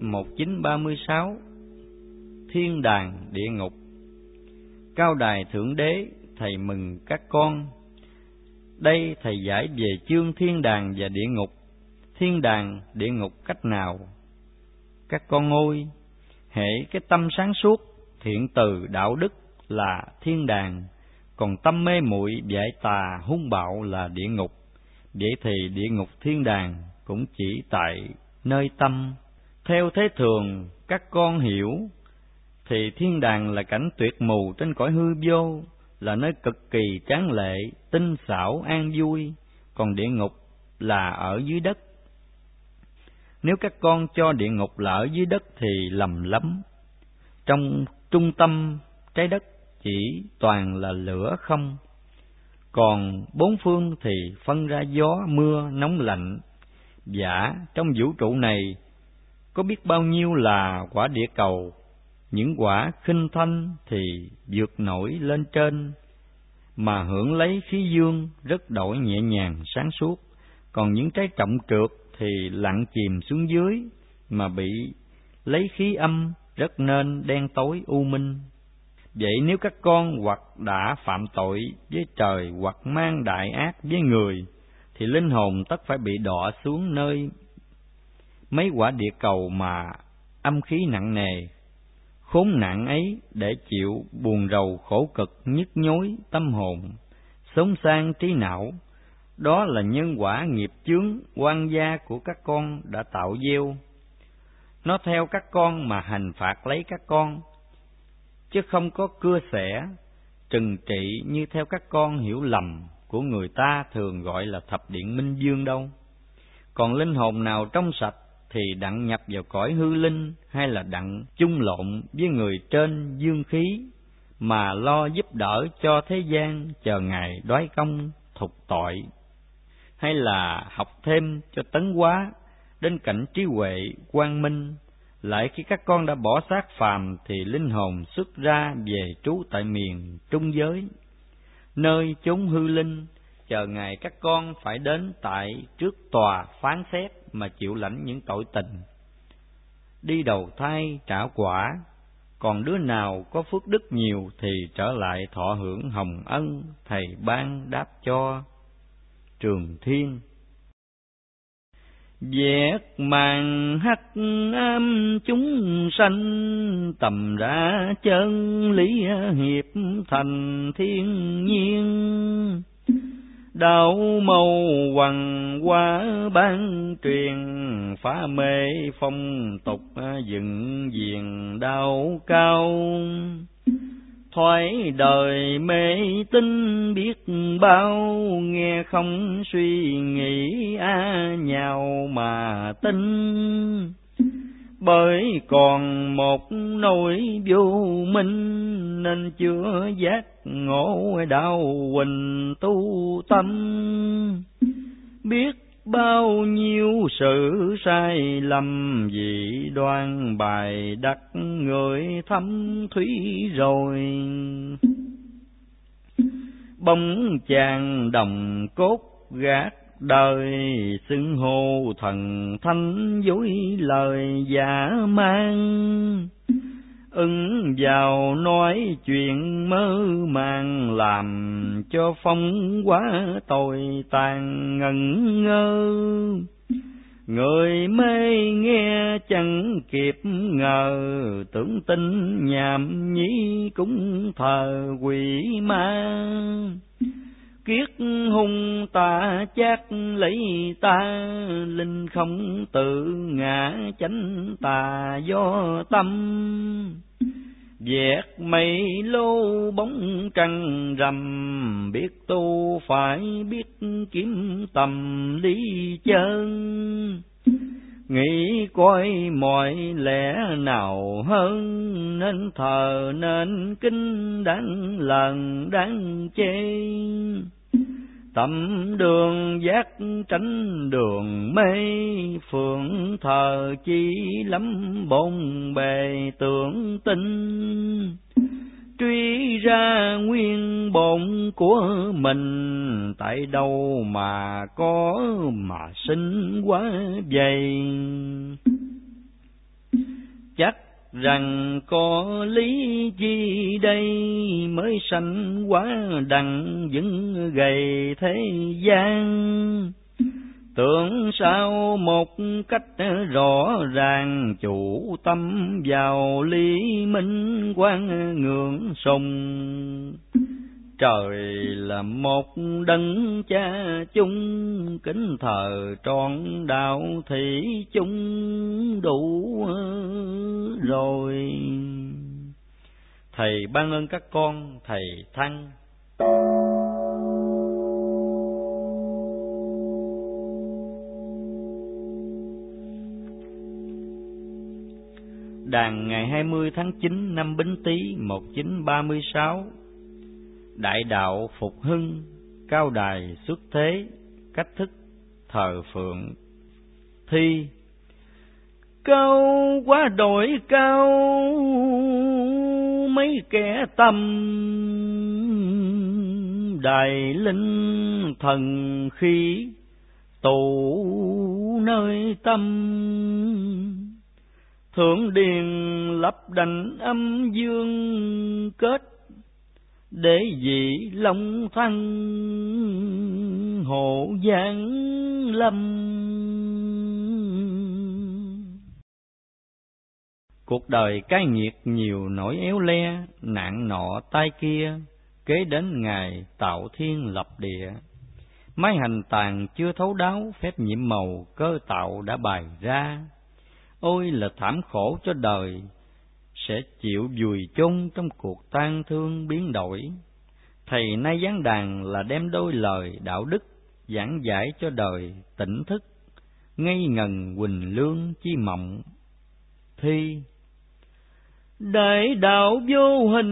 1936. Thiên đàng địa ngục. Cao đài thượng đế, thầy mừng các con. Đây thầy giải về chương thiên đàng và địa ngục. Thiên đàng, địa ngục cách nào? Các con ơi, hễ cái tâm sáng suốt, thiện từ, đạo đức là thiên đàng, còn tâm mê muội, dại tà, hung bạo là địa ngục. Vậy thì địa ngục thiên đàng cũng chỉ tại nơi tâm. Theo thế thường các con hiểu thì thiên đàng là cảnh tuyệt mù trên cõi hư vô, là nơi cực kỳ tráng lệ, tinh xảo, an vui, còn địa ngục là ở dưới đất. Nếu các con cho địa ngục là ở dưới đất thì lầm lắm. Trong trung tâm trái đất chỉ toàn là lửa không, còn bốn phương thì phân ra gió, mưa, nóng lạnh. Dạ, trong vũ trụ này có biết bao nhiêu là quả địa cầu, những quả khinh thanh thì vượt nổi lên trên, mà hưởng lấy khí dương rất đổi nhẹ nhàng sáng suốt, còn những trái trọng trượt thì lặn chìm xuống dưới, mà bị lấy khí âm rất nên đen tối u minh. Vậy nếu các con hoặc đã phạm tội với trời, hoặc mang đại ác với người, thì linh hồn tất phải bị đọa xuống nơi mấy quả địa cầu mà âm khí nặng nề. Khốn nạn ấy để chịu buồn rầu khổ cực, nhức nhối tâm hồn, sống sang trí não. Đó là nhân quả nghiệp chướng oan gia của các con đã tạo gieo. Nó theo các con mà hành phạt lấy các con, chứ không có cưa xẻ, trừng trị như theo các con hiểu lầm của người ta thường gọi là thập điện minh vương đâu. Còn linh hồn nào trong sạch thì đặng nhập vào cõi hư linh, hay là đặng chung lộn với người trên dương khí, mà lo giúp đỡ cho thế gian chờ ngày đoái công thục tội, hay là học thêm cho tấn hóa đến cảnh trí huệ quang minh. Lại khi các con đã bỏ xác phàm thì linh hồn xuất ra về trú tại miền trung giới, nơi chốn hư linh, chờ ngày các con phải đến tại trước tòa phán xét mà chịu lãnh những tội tình, đi đầu thai trả quả. Còn đứa nào có phước đức nhiều thì trở lại thọ hưởng hồng ân thầy ban đáp cho. Trường Thiên. Vẹt màn hắc ám chúng sanh, tầm ra chân lý hiệp thành thiên nhiên. Đạo mâu hoằng qua ban truyền, phá mê phong tục dựng diền đạo cao. Thoái đời mê tín biết bao, nghe không suy nghĩ nhào mà tin. Bởi còn một nỗi vô minh, nên chưa giác ngộ đạo huỳnh tu tâm. Biết bao nhiêu sự sai lầm, vì đoan bài đặt người thâm thúy rồi. Bóng chàng đồng cốt gác đời, xưng hô thần thánh dối lời giả mang. Ứng vào nói chuyện mơ màng, làm cho phong quá tội tàn ngẩn ngơ. Người mê nghe chẳng kịp ngờ, tưởng tin nhảm nhí cũng thờ quỷ ma. Kiết hung tà chát lấy ta, linh không tự ngã chánh tà do tâm. Vẹt mây lô bóng trăng rằm, biết tu phải biết kiếm tầm lý chân. Nghĩ coi mọi lẽ nào hơn, nên thờ nên kính đáng lần đáng chê. Tầm đường giác tránh đường mê, phượng thờ chi lắm bồn bề tưởng tin. truy ra nguyên bổn của mình, tại đâu mà có mà sinh quá vậy. Chắc rằng có lý chi đây, mới sanh quá đặng vững gầy thế gian. Tưởng sao một cách rõ ràng, chủ tâm vào lý minh quang ngưỡng sùng. Trời là một đấng cha chung, kính thờ trọn đạo thủy chung đủ rồi. Thầy ban ơn các con, thầy Thăng. Đàn ngày 20 tháng 9 năm Bính Tý 1936. Đại đạo phục hưng, cao đài xuất thế, cách thức thờ phượng. Thi: cao quá đổi cao, mấy kẻ tâm đại linh thần khí, tụ nơi tâm. Thượng điền lập đảnh âm dương kết, để vị long thăng hộ giáng lâm. Cuộc đời cay nghiệt nhiều nỗi éo le, nạn nọ tai kia, kế đến ngày tạo thiên lập địa. Máy hành tàn chưa thấu đáo, phép nhiệm màu cơ tạo đã bày ra. Ôi là thảm khổ cho đời, sẽ chịu vùi chôn trong cuộc tang thương biến đổi. Thầy nay giảng đàn là đem đôi lời đạo đức, giảng giải cho đời tỉnh thức, ngây ngần huỳnh lương chi mộng. Thi: đại đạo vô hình,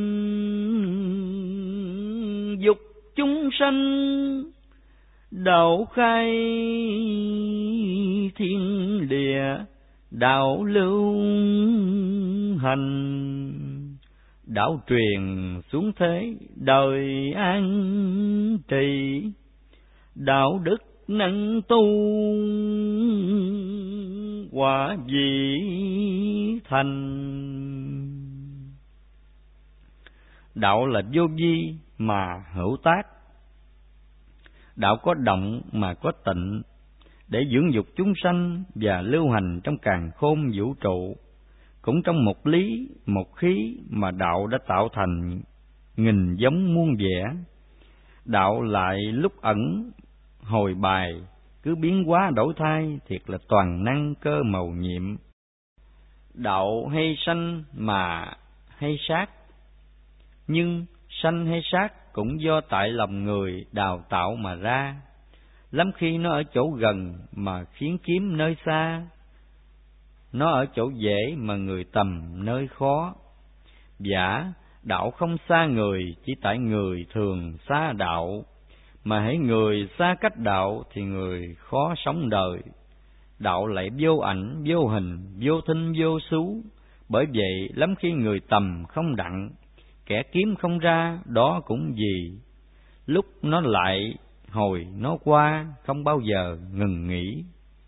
dục chúng sanh, đạo khai thiên địa, đạo lưu hành, đạo truyền xuống thế đời an trì, đạo đức năng tu quả vị thành. Đạo là vô vi mà hữu tác, đạo có động mà có tịnh, để dưỡng dục chúng sanh và lưu hành trong càn khôn vũ trụ. Cũng trong một lý, một khí mà đạo đã tạo thành nghìn giống muôn vẻ. Đạo lại lúc ẩn hồi bài, cứ biến hóa đổi thay, thiệt là toàn năng cơ màu nhiệm. Đạo hay sanh mà hay sát, nhưng sanh hay sát cũng do tại lòng người đào tạo mà ra. Lắm khi nó ở chỗ gần mà khiến kiếm nơi xa, nó ở chỗ dễ mà người tầm nơi khó. Giả đạo không xa người, chỉ tại người thường xa đạo, mà hễ người xa cách đạo thì người khó sống đời. Đạo lại vô ảnh, vô hình, vô thinh, vô xú. Bởi vậy lắm khi người tầm không đặng, kẻ kiếm không ra, đó cũng vì lúc nó lại hồi nó qua, không bao giờ ngừng nghỉ.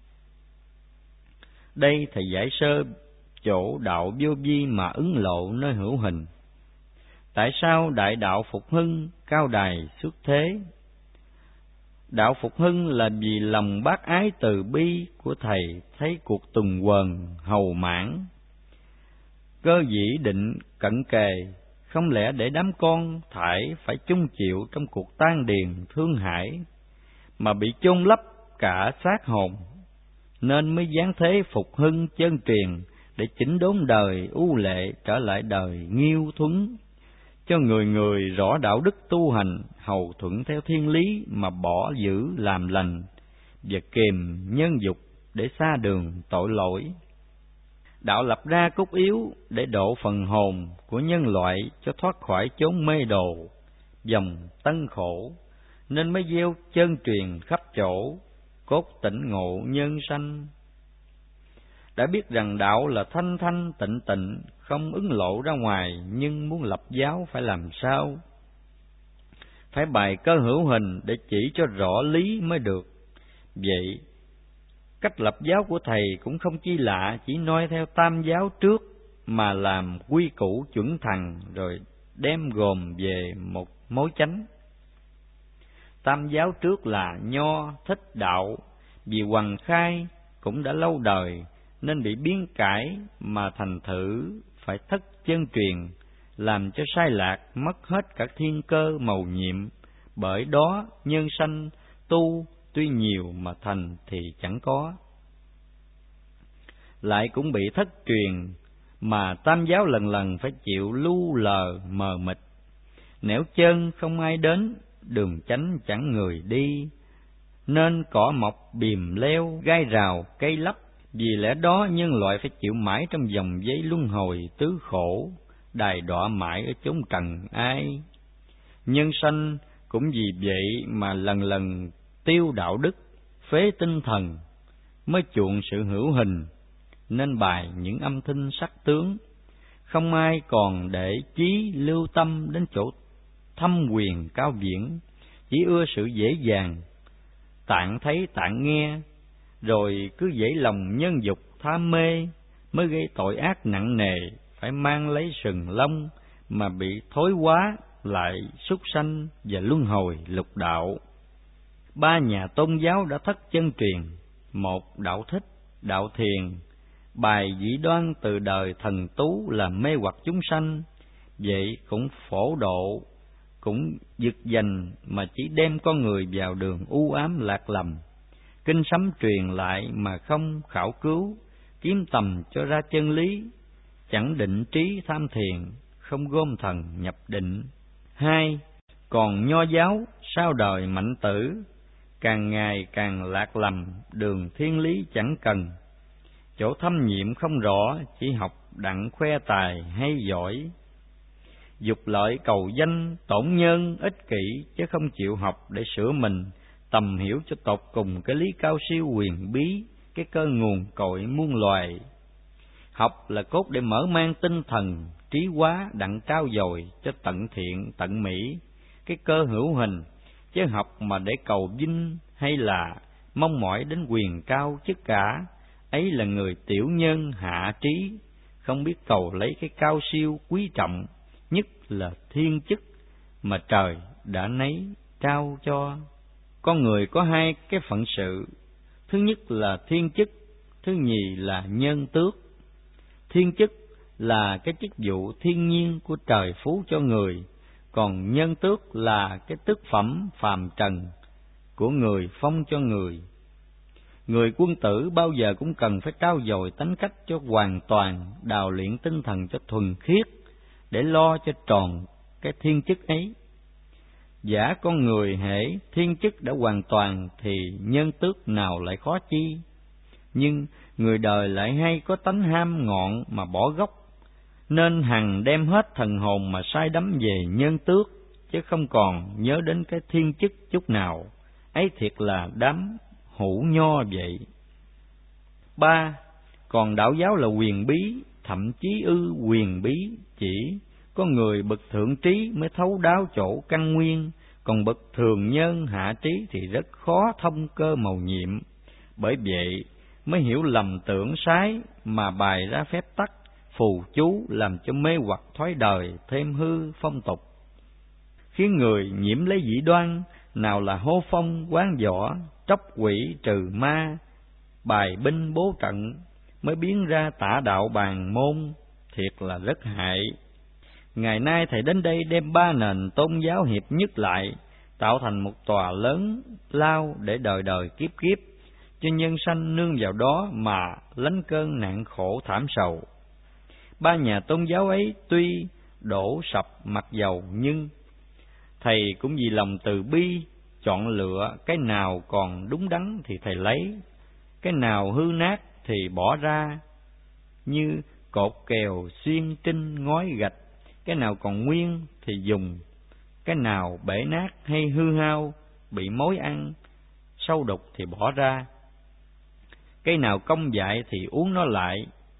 Đây thầy giải sơ chỗ đạo vô vi mà ứng lộ nơi hữu hình. Tại sao đại đạo phục hưng, cao đài xuất thế? Đạo phục hưng là vì lòng bác ái từ bi của thầy thấy cuộc tuần quần hầu mãn. Cơ dĩ định cận kề, không lẽ để đám con thải phải chung chịu trong cuộc tan điền thương hại, mà bị chôn lấp cả xác hồn, nên mới giáng thế phục hưng chân truyền, để chỉnh đốn đời u lệ trở lại đời nghiêu thuấn, cho người người rõ đạo đức tu hành, hầu thuận theo thiên lý mà bỏ giữ làm lành, và kềm nhân dục để xa đường tội lỗi. Đạo lập ra cốt yếu để độ phần hồn của nhân loại cho thoát khỏi chốn mê đồ, dòng tân khổ, nên mới gieo chân truyền khắp chỗ, cốt tỉnh ngộ nhân sanh. Đã biết rằng đạo là thanh thanh tịnh tịnh, không ứng lộ ra ngoài, nhưng muốn lập giáo phải làm sao? Phải bày cơ hữu hình để chỉ cho rõ lý mới được. Vậy, cách lập giáo của thầy cũng không chi lạ, chỉ noi theo tam giáo trước mà làm quy củ chuẩn thằng, rồi đem gồm về một mối chánh. Tam giáo trước là Nho, Thích, Đạo, vì Hoằng Khai cũng đã lâu đời nên bị biến cải mà thành thử phải thất chân truyền, làm cho sai lạc, mất hết cả thiên cơ mầu nhiệm. Bởi đó nhân sanh tu tuy nhiều mà thành thì chẳng có. Lại cũng bị thất truyền mà tam giáo lần lần phải chịu lu lờ mờ mịt. Nẻo chân không ai đến, đường chánh chẳng người đi, nên cỏ mọc bìm leo, gai rào cây lấp. Vì lẽ đó nhân loại phải chịu mãi trong vòng giấy luân hồi tứ khổ, đài đọa mãi ở chốn trần ai. Nhân sanh cũng vì vậy mà lần lần tiêu đạo đức, phế tinh thần, mới chuộng sự hữu hình, nên bài những âm thanh sắc tướng. Không ai còn để chí lưu tâm đến chỗ thâm quyền cao viễn, chỉ ưa sự dễ dàng, tạng thấy tạng nghe, rồi cứ dễ lòng nhân dục tham mê, mới gây tội ác nặng nề, phải mang lấy sừng lông mà bị thối hóa lại súc sanh và luân hồi lục đạo. Ba nhà tôn giáo đã thất chân truyền: một, Đạo Thích, Đạo Thiền, bài dị đoan từ đời thần tú làm mê hoặc chúng sanh. Vậy cũng phổ độ, cũng giật dành mà chỉ đem con người vào đường u ám lạc lầm. Kinh sấm truyền lại mà không khảo cứu, kiếm tầm cho ra chân lý, chẳng định trí tham thiền, không gom thần nhập định. Hai, còn Nho giáo sau đời mạnh tử, càng ngày càng lạc lầm, đường thiên lý chẳng cần. Chỗ thâm nhiệm không rõ, chỉ học đặng khoe tài hay giỏi. Dục lợi cầu danh, tổn nhân ích kỷ, chứ không chịu học để sửa mình, tầm hiểu cho tột cùng cái lý cao siêu huyền bí, cái cơ nguồn cội muôn loài. Học là cốt để mở mang tinh thần, trí hóa đặng trao dồi cho tận thiện tận mỹ, cái cơ hữu hình, chứ học mà để cầu vinh hay là mong mỏi đến quyền cao chức cả, ấy là người tiểu nhân hạ trí, không biết cầu lấy cái cao siêu quý trọng, nhất là thiên chức mà trời đã nấy trao cho. Con người có hai cái phận sự, thứ nhất là thiên chức, thứ nhì là nhân tước. Thiên chức là cái chức vụ thiên nhiên của trời phú cho người, còn nhân tước là cái tước phẩm phàm trần của người phong cho người. Người quân tử bao giờ cũng cần phải trau dồi tánh cách cho hoàn toàn, đào luyện tinh thần cho thuần khiết, để lo cho tròn cái thiên chức ấy. Giả con người hễ thiên chức đã hoàn toàn thì nhân tước nào lại khó chi. Nhưng người đời lại hay có tánh ham ngọn mà bỏ gốc, nên hằng đem hết thần hồn mà say đắm về nhân tước, chứ không còn nhớ đến cái thiên chức chút nào. Ấy thiệt là đám hữu nho vậy. Ba, còn đạo giáo là quyền bí, thậm chí quyền bí chỉ có người bậc thượng trí mới thấu đáo chỗ căn nguyên, còn bậc thường nhân hạ trí thì rất khó thông cơ mầu nhiệm. Bởi vậy mới hiểu lầm tưởng sái mà bày ra phép tắc, phù chú làm cho mê hoặc thói đời, thêm hư phong tục, khiến người nhiễm lấy dị đoan, nào là hô phong quán võ, tróc quỷ trừ ma, bài binh bố trận, mới biến ra tả đạo bàn môn, thiệt là rất hại. Ngày nay thầy đến đây đem ba nền tôn giáo hiệp nhất lại, tạo thành một tòa lớn lao để đời đời kiếp kiếp, cho nhân sanh nương vào đó mà lánh cơn nạn khổ thảm sầu. Ba nhà tôn giáo ấy tuy đổ sập mặt dầu, nhưng thầy cũng vì lòng từ bi chọn lựa cái nào còn đúng đắn thì thầy lấy, cái nào hư nát thì bỏ ra, như cột kèo xuyên trinh ngói gạch, cái nào còn nguyên thì dùng, cái nào bể nát hay hư hao, bị mối ăn sâu đục thì bỏ ra, cái nào công dại thì uống nó lại,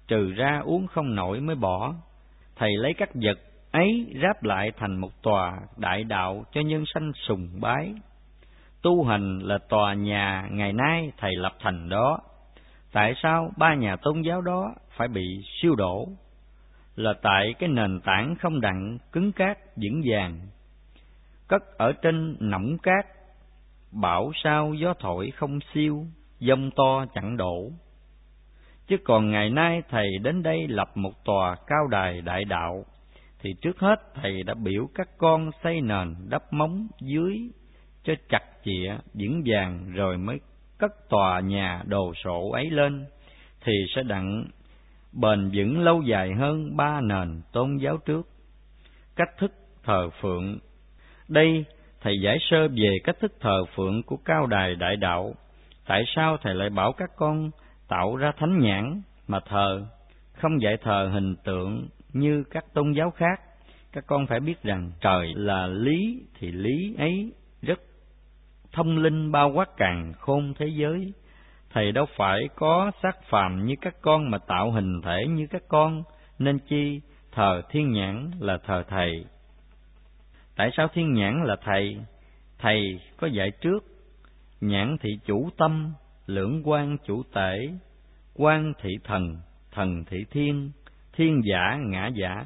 trừ ra uống không nổi mới bỏ. Thầy lấy các vật ấy ráp lại thành một tòa đại đạo cho nhân sanh sùng bái. Tu hành là tòa nhà ngày nay thầy lập thành đó. Tại sao ba nhà tôn giáo đó phải bị siêu đổ? Là tại cái nền tảng không đặng cứng cáp vững vàng, cất ở trên nỏng cát, bão sao gió thổi không siêu, giông to chẳng đổ. Chứ còn ngày nay thầy đến đây lập một tòa cao đài đại đạo, thì trước hết thầy đã biểu các con xây nền đắp móng dưới cho chặt chịa vững vàng, rồi mới cất tòa nhà đồ sộ ấy lên, thì sẽ đặng bền vững lâu dài hơn ba nền tôn giáo trước. Cách thức thờ phượng. Đây thầy giải sơ về cách thức thờ phượng của cao đài đại đạo. Tại sao thầy lại bảo các con tạo ra thánh nhãn mà thờ, không dạy thờ hình tượng như các tôn giáo khác? Các con phải biết rằng trời là lý, thì lý ấy rất thông linh bao quát càn khôn thế giới. Thầy đâu phải có xác phàm như các con mà tạo hình thể như các con, nên chi thờ thiên nhãn là thờ thầy. Tại sao thiên nhãn là thầy? Thầy có dạy trước, nhãn thị chủ tâm, lưỡng quan chủ tể, quan thị thần, thần thị thiên, thiên giả ngã giả.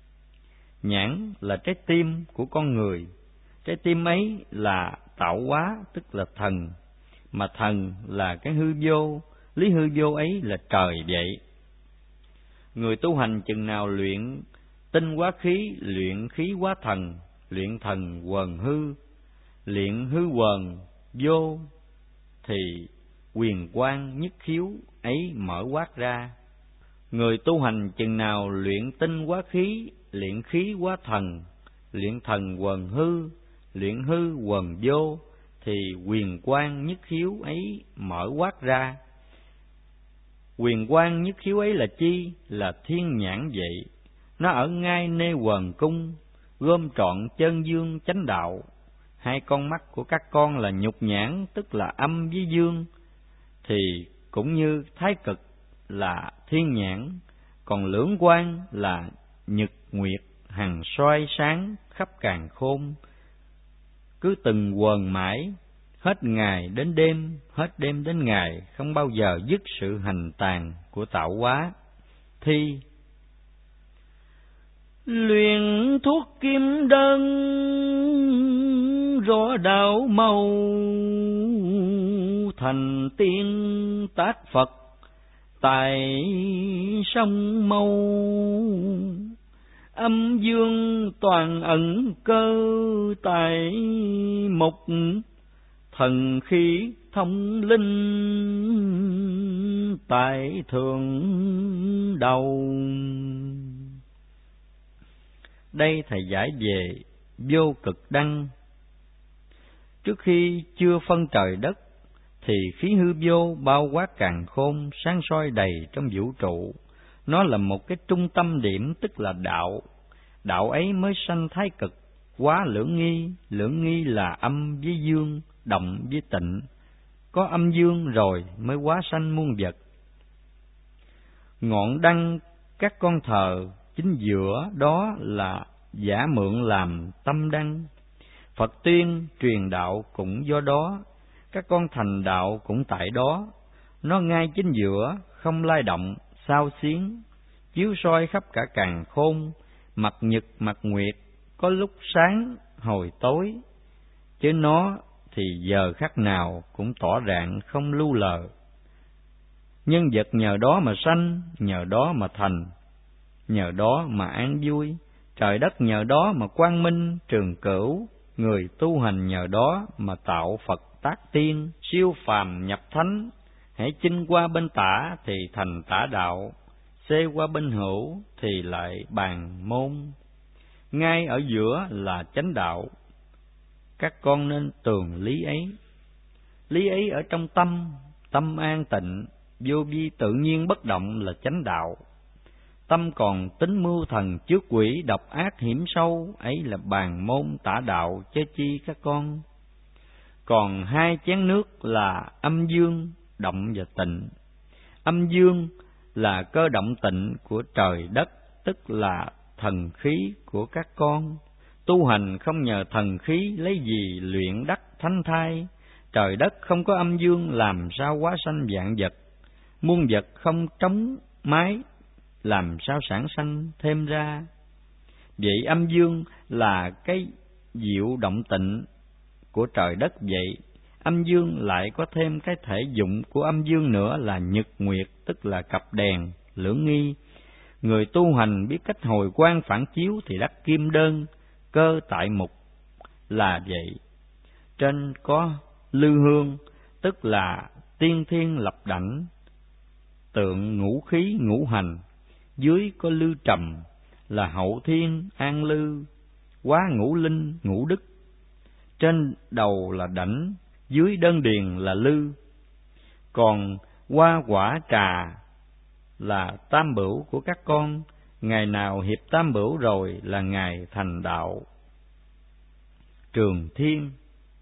Nhãn là trái tim của con người, trái tim ấy là tạo hóa, tức là thần, mà thần là cái hư vô, lý hư vô ấy là trời vậy. Người tu hành chừng nào luyện tinh hóa khí, luyện khí hóa thần, luyện thần quần hư, luyện hư quần vô, thì quyền quang nhất khiếu ấy mở quát ra. Người tu hành chừng nào luyện tinh hóa khí, luyện khí hóa thần, luyện thần quần hư, luyện hư quần vô, thì quyền quang nhất khiếu ấy mở quát ra. Quyền quang nhất khiếu ấy là chi? Là thiên nhãn vậy. Nó ở ngay nê quần cung, gom trọn chân dương chánh đạo. Hai con mắt của các con là nhục nhãn, tức là âm với dương, thì cũng như thái cực là thiên nhãn, còn lưỡng quang là nhật nguyệt hằng soi sáng khắp càn khôn, cứ từng quần mãi, hết ngày đến đêm, hết đêm đến ngày, không bao giờ dứt sự hành tàn của tạo hóa. Thi luyện thuốc kim đơn, rõ đạo màu, thành tiên tác Phật tại sông Mâu. Âm dương toàn ẩn cơ tại mục, thần khí thông linh tại thượng đầu. Đây thầy giải về vô cực đăng. Trước khi chưa phân trời đất, thì khí hư vô bao quát càn khôn, sáng soi đầy trong vũ trụ. Nó là một cái trung tâm điểm, tức là đạo. Đạo ấy mới sanh thái cực, hóa lưỡng nghi là âm với dương, động với tịnh. Có âm dương rồi mới hóa sanh muôn vật. Ngọn đăng các con thờ, chính giữa đó là giả mượn làm tâm đăng. Phật tuyên truyền đạo cũng do đó, các con thành đạo cũng tại đó. Nó ngay chính giữa, không lay động, xao xiến, chiếu soi khắp cả càn khôn, mặt nhật mặt nguyệt, có lúc sáng hồi tối, chứ nó thì giờ khắc nào cũng tỏ rạng không lưu lờ. Nhân vật nhờ đó mà sanh, nhờ đó mà thành, nhờ đó mà an vui, trời đất nhờ đó mà quang minh trường cửu, người tu hành nhờ đó mà tạo Phật tác tiên, siêu phàm nhập thánh. Hãy chinh qua bên tả thì thành tả đạo, xê qua bên hữu thì lại bàn môn. Ngay ở giữa là chánh đạo. Các con nên tường lý ấy. Lý ấy ở trong tâm, tâm an tịnh, vô vi tự nhiên bất động là chánh đạo. Tâm còn tính mưu thần trước quỷ, độc ác hiểm sâu, ấy là bàn môn tả đạo chớ chi các con. Còn hai chén nước là âm dương, động và tịnh. Âm dương là cơ động tịnh của trời đất, tức là thần khí của các con. Tu hành không nhờ thần khí lấy gì luyện đắc thánh thai. Trời đất không có âm dương làm sao hóa sanh vạn vật. Muôn vật không trống mái làm sao sản sanh thêm ra. Vậy âm dương là cái diệu động tịnh của trời đất vậy. Âm dương lại có thêm cái thể dụng của âm dương nữa là nhật nguyệt, tức là cặp đèn, lưỡng nghi. Người tu hành biết cách hồi quang phản chiếu thì đắc kim đơn, cơ tại mục là vậy. Trên có lư hương, tức là tiên thiên lập đảnh, tượng ngũ khí ngũ hành. Dưới có lư trầm, là hậu thiên an lư, quá ngũ linh ngũ đức. Trên đầu là đảnh, dưới đơn điền là lư. Còn hoa quả trà là tam bửu của các con. Ngày nào hiệp tam bửu rồi là ngày thành đạo. Trường Thiên.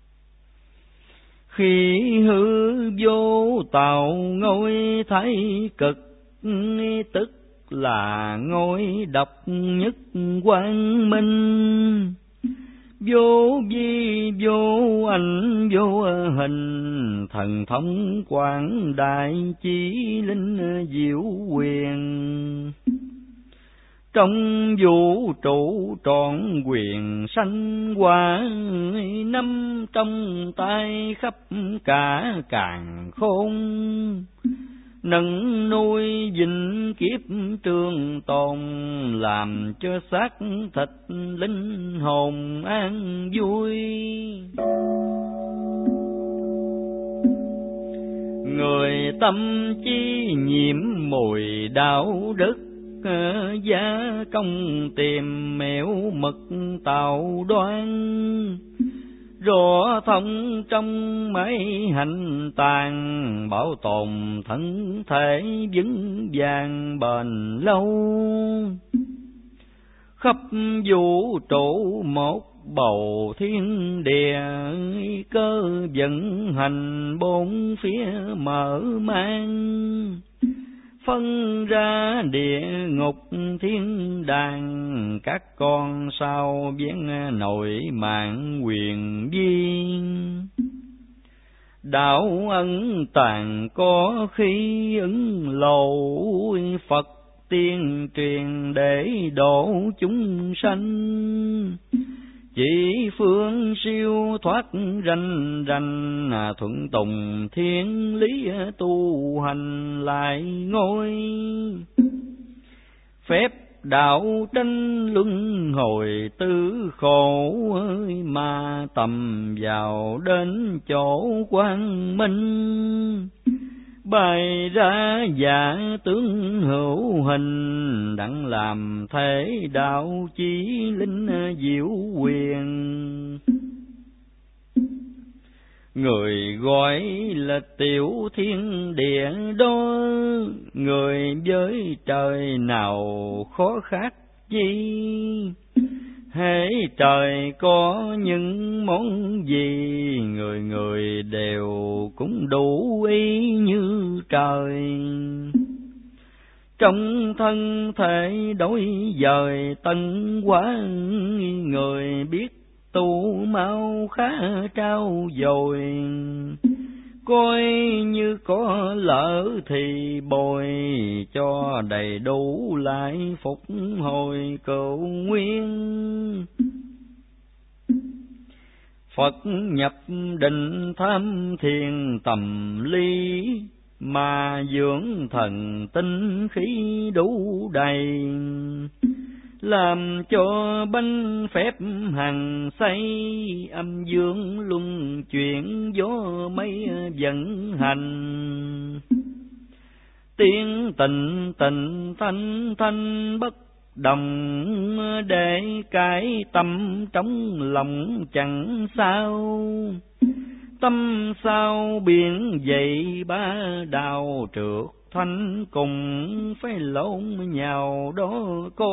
Khi hư vô tạo ngôi thái cực, tức là ngôi độc nhất quang minh. Vô vi vô ảnh vô hình, thần thông quảng đại chí linh diệu quyền. Trong vũ trụ trọn quyền sanh hóa, năm trong tay khắp cả càn khôn. Nâng nuôi vĩnh kiếp trường tồn, làm cho xác thịt linh hồn an vui. Người tâm chi nhiễm mùi đạo đức, gia công tìm mẹo mật tạo đoan. Rõ thông trong mấy hành tàn, bảo tồn thân thể vững vàng bền lâu. Khắp vũ trụ một bầu thiên địa, cơ vận hành bốn phía mở mang. Phân ra địa ngục thiên đàng, các con sao vén nội mạng quyền viên. Đạo ân tàng có khi ứng lộ, Phật tiên truyền để độ chúng sanh. Chỉ phương siêu thoát ranh ranh, thuận tùng thiên lý tu hành lại ngôi. Phép đạo tranh luân hồi tư khổ, mà tầm vào đến chỗ quang minh. Bày ra giả tướng hữu hình, đặng làm thể đạo chí linh diệu quyền. Người gọi là tiểu thiên địa đó, người với trời nào khó khác chi. Hễ trời có những món gì, người người đều cũng đủ ý như trời. Trong thân thể đổi dời tân hóa, người biết tu mau khá trao dồi. Coi như có lỡ thì bồi, cho đầy đủ lại phục hồi cựu nguyên. Phật nhập định tham thiền tầm ly, mà dưỡng thần tinh khí đủ đầy. Làm cho bánh phép hằng xây, âm dương luân chuyển gió mây vận hành. Tiếng tịnh tịnh thanh thanh bất đồng, để cái tâm trong lòng chẳng sao. Tâm sao biển dậy ba đào trượt thanh, cùng phải lộn nhào đó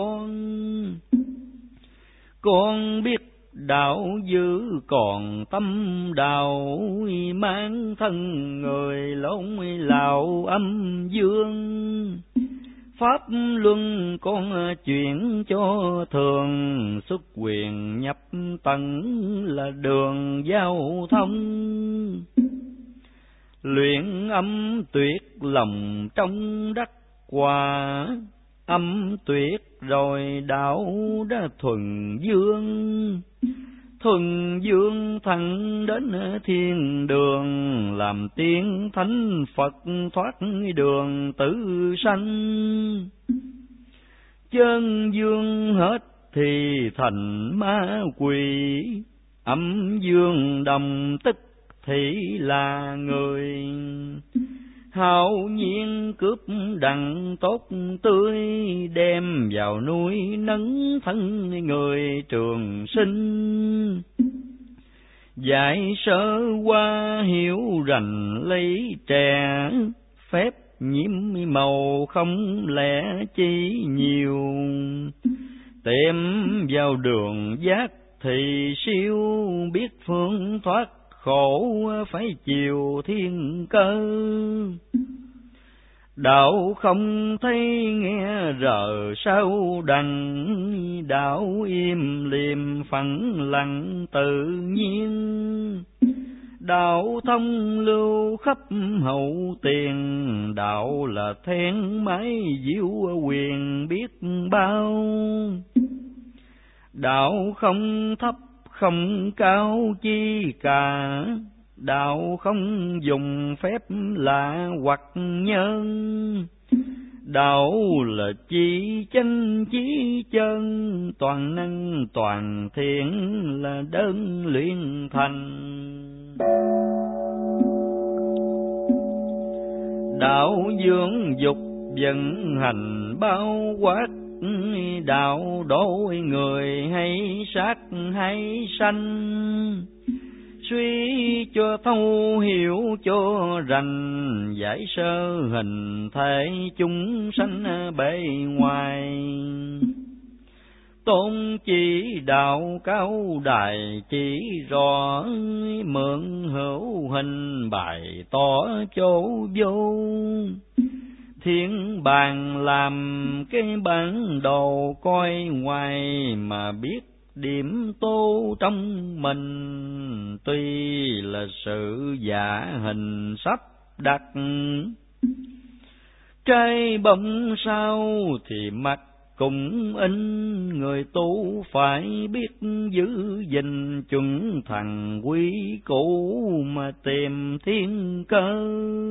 con biết đạo dữ còn tâm đạo, mang thân người lộn lạo âm dương. Pháp luân con chuyển cho thường, xuất quyền nhập tận là đường giao thông. Luyện âm tuyệt lòng trong đắc quả, âm tuyệt rồi đạo đã thuần dương. Thuần dương thẳng đến thiên đường, làm tiên thánh Phật thoát đường tử sanh. Chân dương hết thì thành ma quỷ, âm dương đồng tức thì là người. Hạo nhiên cướp đặng tốt tươi, đem vào núi nấng thân người trường sinh. Dạy sơ qua hiểu rành lấy trẻ, phép nhiễm màu không lẽ chi nhiều. Tìm vào đường giác thì siêu, biết phương thoát khổ phải chiều thiên cơ. Đạo không thấy nghe rờ sao đằng, đạo im liềm phẳng lặng tự nhiên. Đạo thông lưu khắp hậu tiền, đạo là then mái diệu quyền biết bao. Đạo không thấp không cao chi cả, đạo không dùng phép lạ hoặc nhân. Đạo là chỉ chánh chí chân, toàn năng toàn thiện là đơn luyện thành. Đạo dưỡng dục vận hành bao quát, đạo đối người hay sát hay sanh. Suy cho thấu hiểu cho rành, giải sơ hình thể chúng sanh bề ngoài. Tôn chỉ đạo cao đài chỉ rõ, mượn hữu hình bày tỏ chỗ vô. Thiên bàn làm cái bản đồ coi ngoài, mà biết điểm tô trong mình. Tuy là sự giả hình sắp đặt, trái bông sao thì mặt cũng in. Người tu phải biết giữ gìn chuẩn thằng quý cũ, mà tìm thiên cơ.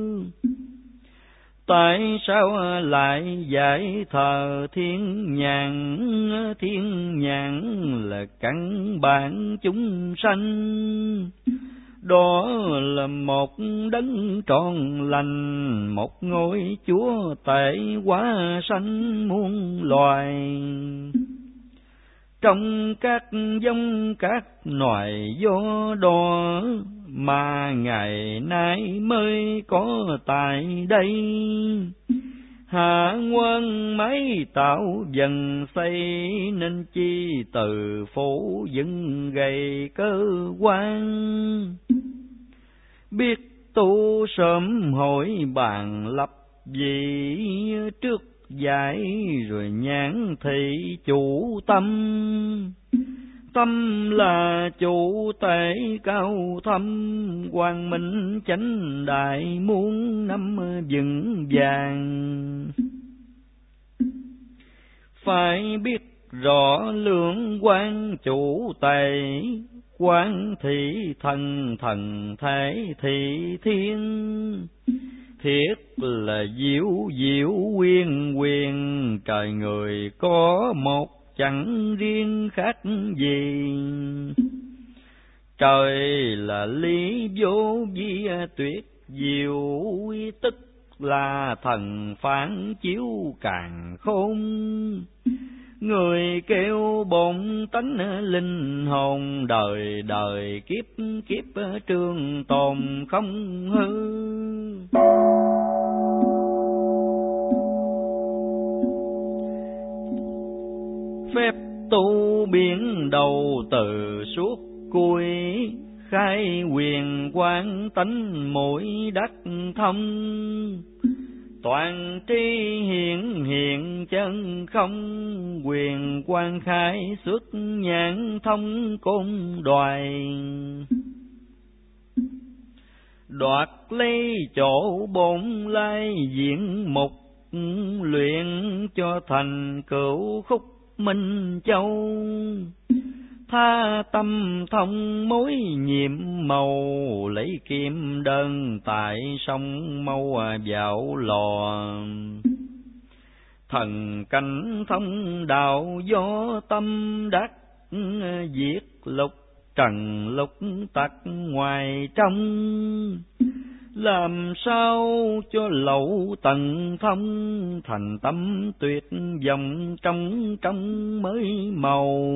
Tại sao lại giải thờ thiên nhãn? Thiên nhãn là căn bản chúng sanh, đó là một đấng trọn lành, một ngôi chúa tể hóa sanh muôn loài. Trong các giống các loài do đó, mà ngày nay mới có tại đây. Hạ quân mấy tạo dần xây, nên chi từ phủ dựng gầy cơ quan. Biết tu sớm hội bàn lập gì, trước giải rồi nhãn thị chủ tâm. Tâm là chủ tể cao thâm, quang minh chánh đại muôn năm vững vàng. Phải biết rõ lượng quan chủ tể, quan thị thần, thần thể thị thiên. Thiết là diệu diệu quyền quyền, trời người có một chẳng riêng khác gì. Trời là lý vô vi tuyệt diệu, tức là thần phán chiếu càn khôn. Người kêu bổn tánh linh hồn, đời đời kiếp kiếp trường tồn không hư. Phép tu biến đầu từ suốt cuối, khai quyền quán tánh mỗi đắc thông. toàn tri hiện hiện chân không, quyền quan khai xuất nhãn thông côn đoài. Đoạt lấy chỗ bổn lai diện mục, luyện cho thành cửu khúc minh châu. Tha tâm thông mối nhiệm màu, lấy kim đơn tại sông mâu vào lò. Thần canh thông đạo do tâm đắc, diệt lục trần lục tặc ngoài trong. Làm sao cho lậu tận thông, thành tâm tuyệt vọng trong trong mới màu.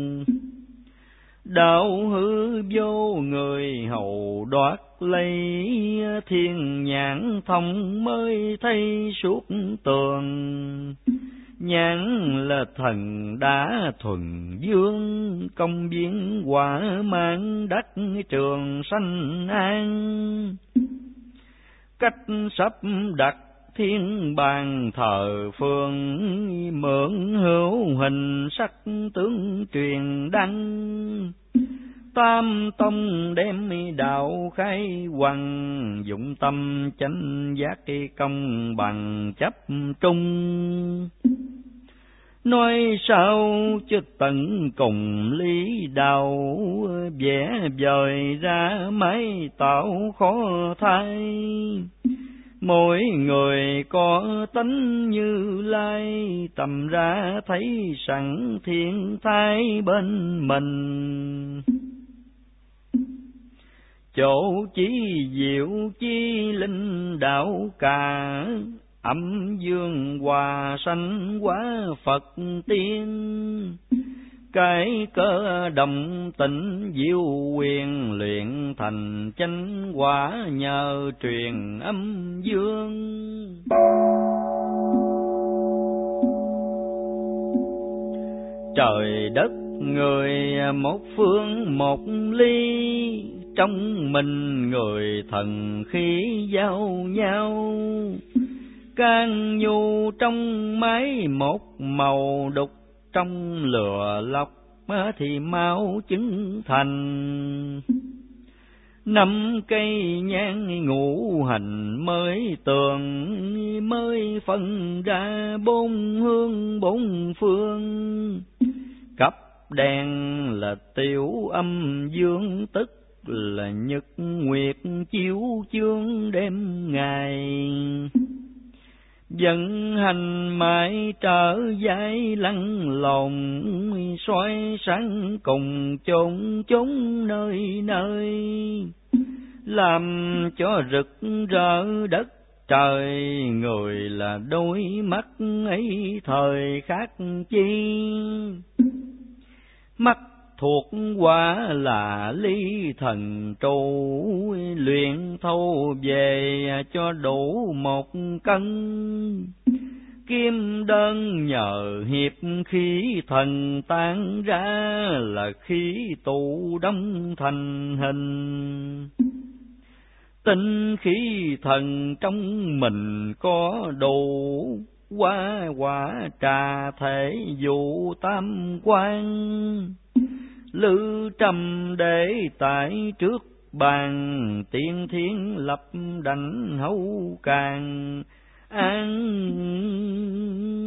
Đạo hư vô người hầu đoạt lấy, thiên nhãn thông mới thấy suốt tường. Nhãn là thần đã thuần dương, công viên quả mang đất trường sanh an. Cách sắp đặt thiên bàn thờ phương, mượn hữu hình sắc tướng truyền đăng. Tam tông đem đạo khai hoằng, dụng tâm chánh giác công bằng chấp trung. Nói sao cho tận cùng lý đạo, vẽ vời ra mái tạo khó thay. Mỗi người có tánh Như Lai, tầm ra thấy sẵn thiên thái bên mình. Chỗ chí diệu chi linh đạo cả, âm dương hòa sanh hóa Phật tiên. Cái cơ đồng tịnh diệu quyền, luyện thành chánh quả nhờ truyền âm dương. Trời đất người một phương một ly, trong mình người thần khí giao nhau. Can nhu trong máy một màu đục, trong lửa lọc thì máu chứng thành. Năm cây nhang ngũ hành mới tường, mới phân ra bốn hương bốn phương. Cấp đèn là tiểu âm dương, tức là nhật nguyệt chiếu chương đêm ngày. Vận hành mãi trở giải lăn lộn, xoay sáng cùng chốn chốn nơi nơi. Làm cho rực rỡ đất trời, người là đôi mắt ấy thời khác chi. Mắt thuộc quả là ly thần trụ, luyện thâu về cho đủ một cân. Kim đơn nhờ hiệp khí thần tan ra, là khí tụ đông thành hình. Tinh khí thần trong mình có đủ, quá quả trà thể dụ tam quan. Lư trầm để tại trước bàn, tiên thiên lập đảnh hấu càng an